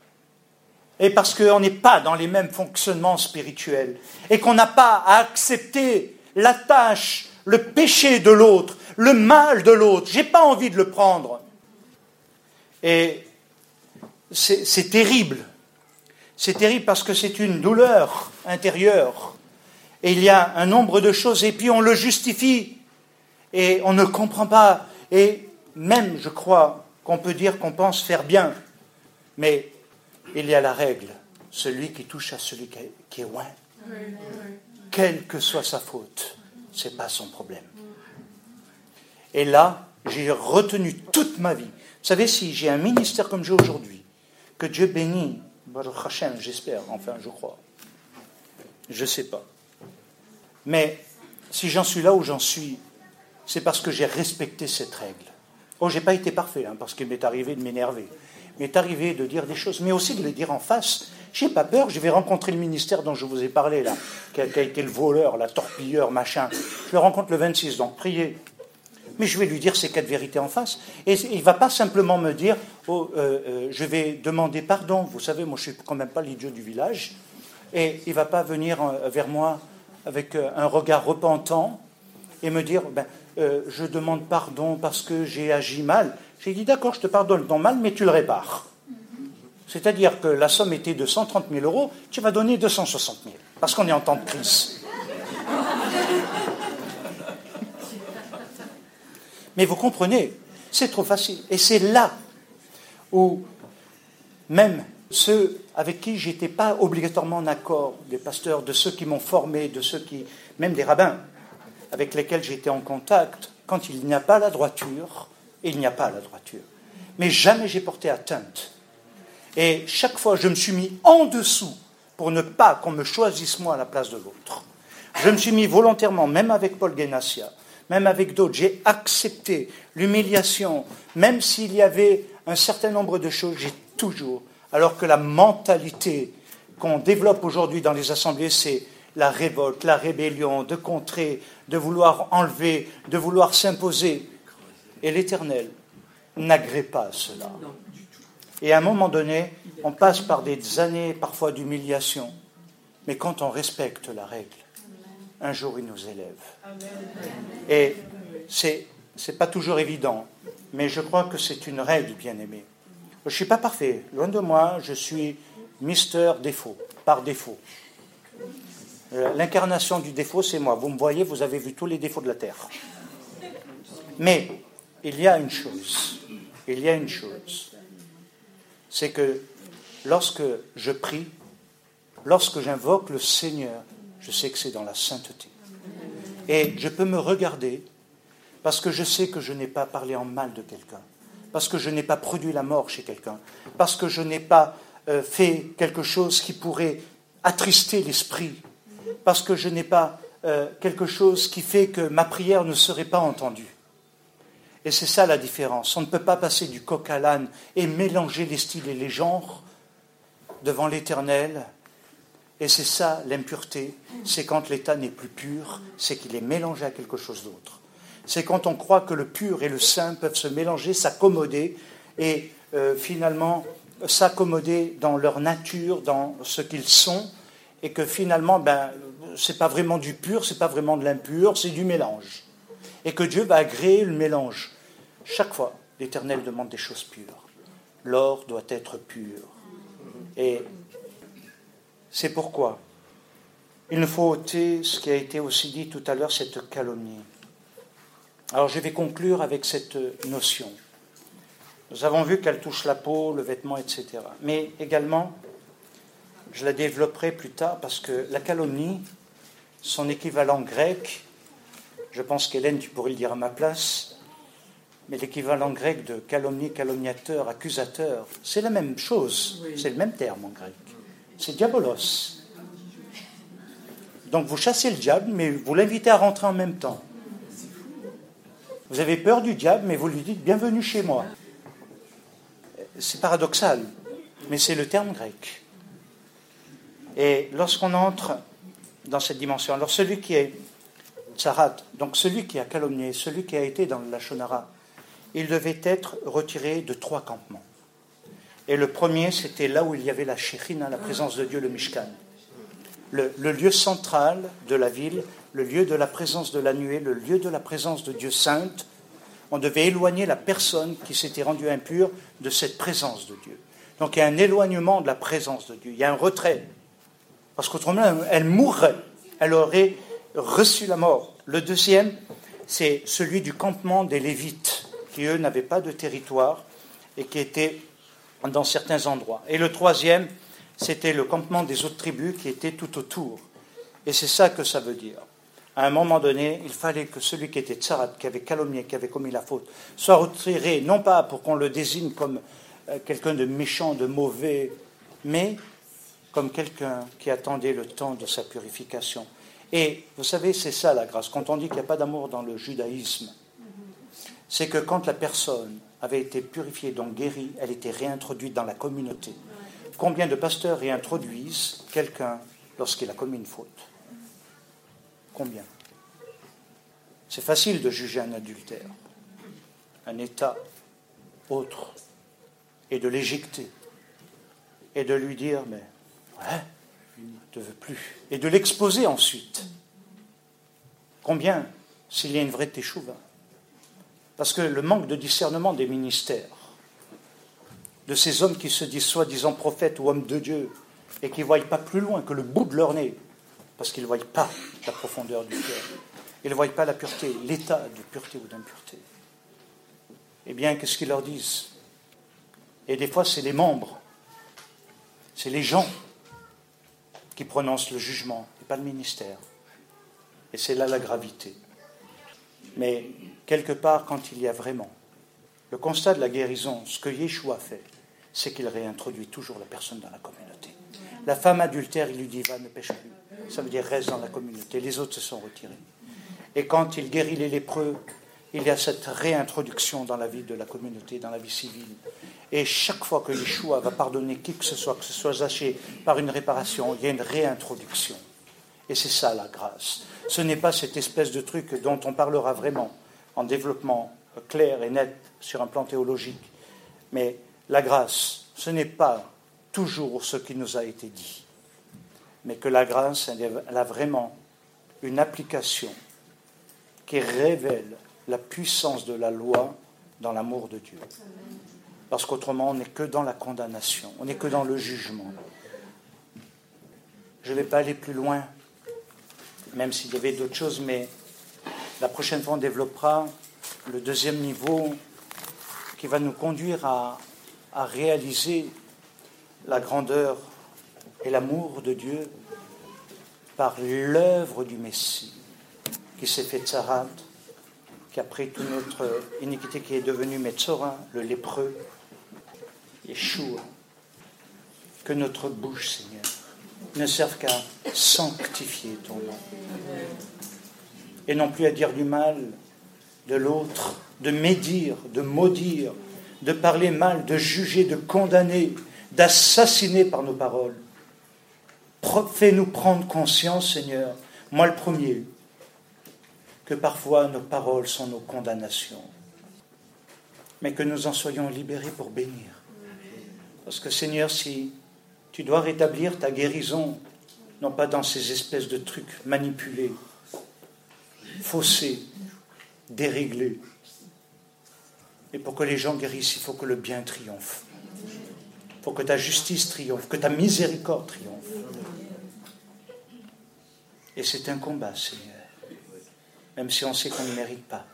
Et parce qu'on n'est pas dans les mêmes fonctionnements spirituels, et qu'on n'a pas à accepter la tâche, le péché de l'autre, le mal de l'autre. Je n'ai pas envie de le prendre. Et c'est, c'est terrible. C'est terrible parce que c'est une douleur intérieure. Et il y a un nombre de choses, et puis on le justifie. Et on ne comprend pas. Et même, je crois, qu'on peut dire qu'on pense faire bien. Mais il y a la règle. Celui qui touche à celui qui est loin, quelle que soit sa faute, ce n'est pas son problème. Et là, j'ai retenu toute ma vie. Vous savez, si j'ai un ministère comme j'ai aujourd'hui, que Dieu bénit, Baruch Hashem, j'espère, enfin je crois, je ne sais pas. Mais si j'en suis là où j'en suis, c'est parce que j'ai respecté cette règle. Oh, je n'ai pas été parfait, hein, parce qu'il m'est arrivé de m'énerver. Il m'est arrivé de dire des choses, mais aussi de les dire en face. Je n'ai pas peur, je vais rencontrer le ministère dont je vous ai parlé, là, qui a, qui a été le voleur, la torpilleur, machin. Je le rencontre le vingt-six, donc priez. Mais je vais lui dire ces quatre vérités en face. Et il ne va pas simplement me dire, oh, euh, euh, je vais demander pardon. Vous savez, moi je ne suis quand même pas l'idiot du village. Et il ne va pas venir euh, vers moi avec euh, un regard repentant et me dire, ben, euh, je demande pardon parce que j'ai agi mal. J'ai dit, d'accord, je te pardonne ton mal, mais tu le répares. C'est-à-dire que la somme était de cent trente mille euros, tu vas donner deux cent soixante mille, parce qu'on est en temps de crise. Mais vous comprenez, C'est trop facile. Et c'est là où même ceux avec qui je n'étais pas obligatoirement en accord, des pasteurs, de ceux qui m'ont formé, de ceux qui, même des rabbins avec lesquels j'étais en contact, quand il n'y a pas la droiture, il n'y a pas la droiture. Mais jamais j'ai porté atteinte. Et chaque fois, je me suis mis en dessous pour ne pas qu'on me choisisse moi à la place de l'autre. Je me suis mis volontairement, même avec Paul Guénassia, même avec d'autres, j'ai accepté l'humiliation, même s'il y avait un certain nombre de choses, j'ai toujours, alors que la mentalité qu'on développe aujourd'hui dans les assemblées, c'est la révolte, la rébellion, de contrer, de vouloir enlever, de vouloir s'imposer. Et l'Éternel n'agrée pas cela. Et à un moment donné, on passe par des années parfois d'humiliation, mais quand on respecte la règle, un jour il nous élève. Et c'est, c'est pas toujours évident, mais je crois que c'est une règle, bien-aimée. Je ne suis pas parfait, loin de moi, je suis Mister Défaut, par défaut. L'incarnation du défaut, c'est moi. Vous me voyez, vous avez vu tous les défauts de la terre. Mais il y a une chose, il y a une chose, c'est que lorsque je prie, lorsque j'invoque le Seigneur, je sais que c'est dans la sainteté. Et je peux me regarder parce que je sais que je n'ai pas parlé en mal de quelqu'un, parce que je n'ai pas produit la mort chez quelqu'un, parce que je n'ai pas euh, fait quelque chose qui pourrait attrister l'esprit, parce que je n'ai pas euh, quelque chose qui fait que ma prière ne serait pas entendue. Et c'est ça la différence. On ne peut pas passer du coq à l'âne et mélanger les styles et les genres devant l'Éternel. Et c'est ça l'impureté. C'est quand l'état n'est plus pur, c'est qu'il est mélangé à quelque chose d'autre. C'est quand on croit que le pur et le saint peuvent se mélanger, s'accommoder et euh, finalement s'accommoder dans leur nature, dans ce qu'ils sont, et que finalement, ben, c'est pas vraiment du pur, c'est pas vraiment de l'impur, c'est du mélange. Et que Dieu va agréer le mélange. Chaque fois, l'Éternel demande des choses pures. L'or doit être pur. Et c'est pourquoi il ne faut ôter ce qui a été aussi dit tout à l'heure, cette calomnie. Alors je vais conclure avec cette notion. Nous avons vu qu'elle touche la peau, le vêtement, et cetera. Mais également, je la développerai plus tard parce que la calomnie, son équivalent grec, je pense qu'Hélène, tu pourrais le dire à ma place, mais l'équivalent grec de calomnie, calomniateur, accusateur, c'est la même chose, oui. C'est le même terme en grec. C'est diabolos. Donc vous chassez le diable, mais vous l'invitez à rentrer en même temps. Vous avez peur du diable, mais vous lui dites « bienvenue chez moi ». C'est paradoxal, mais c'est le terme grec. Et lorsqu'on entre dans cette dimension, alors celui qui est tsarat, donc celui qui a calomnié, celui qui a été dans la shonara, il devait être retiré de trois campements. Et le premier, c'était là où il y avait la Shekhinah, la présence de Dieu, le Mishkan. Le, le lieu central de la ville, le lieu de la présence de la nuée, le lieu de la présence de Dieu sainte. On devait éloigner la personne qui s'était rendue impure de cette présence de Dieu. Donc il y a un éloignement de la présence de Dieu, il y a un retrait. Parce qu'autrement, elle mourrait, elle aurait reçu la mort. Le deuxième, c'est celui du campement des Lévites, qui eux n'avaient pas de territoire et qui étaient dans certains endroits. Et le troisième, c'était le campement des autres tribus qui étaient tout autour. Et c'est ça que ça veut dire. À un moment donné, il fallait que celui qui était tsarat, qui avait calomnié, qui avait commis la faute, soit retiré, non pas pour qu'on le désigne comme quelqu'un de méchant, de mauvais, mais comme quelqu'un qui attendait le temps de sa purification. Et vous savez, c'est ça la grâce. Quand on dit qu'il n'y a pas d'amour dans le judaïsme, c'est que quand la personne avait été purifiée, donc guérie, elle était réintroduite dans la communauté. Combien de pasteurs réintroduisent quelqu'un lorsqu'il a commis une faute? Combien? C'est facile de juger un adultère, un état autre, et de l'éjecter, et de lui dire, mais ouais, je ne veux plus, et de l'exposer ensuite. Combien, s'il y a une vraie teshuva? Parce que le manque de discernement des ministères, de ces hommes qui se disent soi-disant prophètes ou hommes de Dieu, et qui ne voient pas plus loin que le bout de leur nez, parce qu'ils ne voient pas la profondeur du cœur, ils ne voient pas la pureté, l'état de pureté ou d'impureté. eh bien, qu'est-ce qu'ils leur disent? Et des fois, c'est les membres, c'est les gens qui prononcent le jugement, et pas le ministère. Et c'est là la gravité. Mais quelque part, quand il y a vraiment le constat de la guérison, ce que Yeshua fait, c'est qu'il réintroduit toujours la personne dans la communauté. La femme adultère, il lui dit, va, ne pêche plus. Ça veut dire, reste dans la communauté. Les autres se sont retirés. Et quand il guérit les lépreux, il y a cette réintroduction dans la vie de la communauté, dans la vie civile. Et chaque fois que Yeshua va pardonner qui que ce soit, que ce soit Zaché par une réparation, il y a une réintroduction. Et c'est ça la grâce. Ce n'est pas cette espèce de truc dont on parlera vraiment en développement clair et net sur un plan théologique. Mais la grâce, ce n'est pas toujours ce qui nous a été dit, mais que la grâce, elle a vraiment une application qui révèle la puissance de la loi dans l'amour de Dieu. Parce qu'autrement, on n'est que dans la condamnation, on n'est que dans le jugement. Je ne vais pas aller plus loin, même s'il y avait d'autres choses, mais la prochaine fois, on développera le deuxième niveau qui va nous conduire à, à réaliser la grandeur et l'amour de Dieu par l'œuvre du Messie qui s'est fait tsarat, qui a pris toute notre iniquité, qui est devenu Metzora, le lépreux, Yeshua. Que notre bouche, Seigneur, ne serve qu'à sanctifier ton nom. Et non plus à dire du mal de l'autre, de médire, de maudire, de parler mal, de juger, de condamner, d'assassiner par nos paroles. Fais-nous prendre conscience, Seigneur, moi le premier, que parfois nos paroles sont nos condamnations, mais que nous en soyons libérés pour bénir. Parce que, Seigneur, si tu dois rétablir ta guérison, non pas dans ces espèces de trucs manipulés, faussés, déréglés, et pour que les gens guérissent, il faut que le bien triomphe. Il faut que ta justice triomphe, que ta miséricorde triomphe. Et c'est un combat, Seigneur. Même si on sait qu'on ne mérite pas.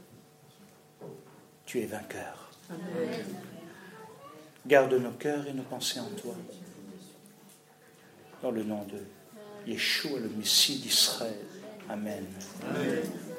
Tu es vainqueur. Amen. Garde nos cœurs et nos pensées en toi. Dans le nom de Yeshua, le Messie d'Israël. Amen. Amen.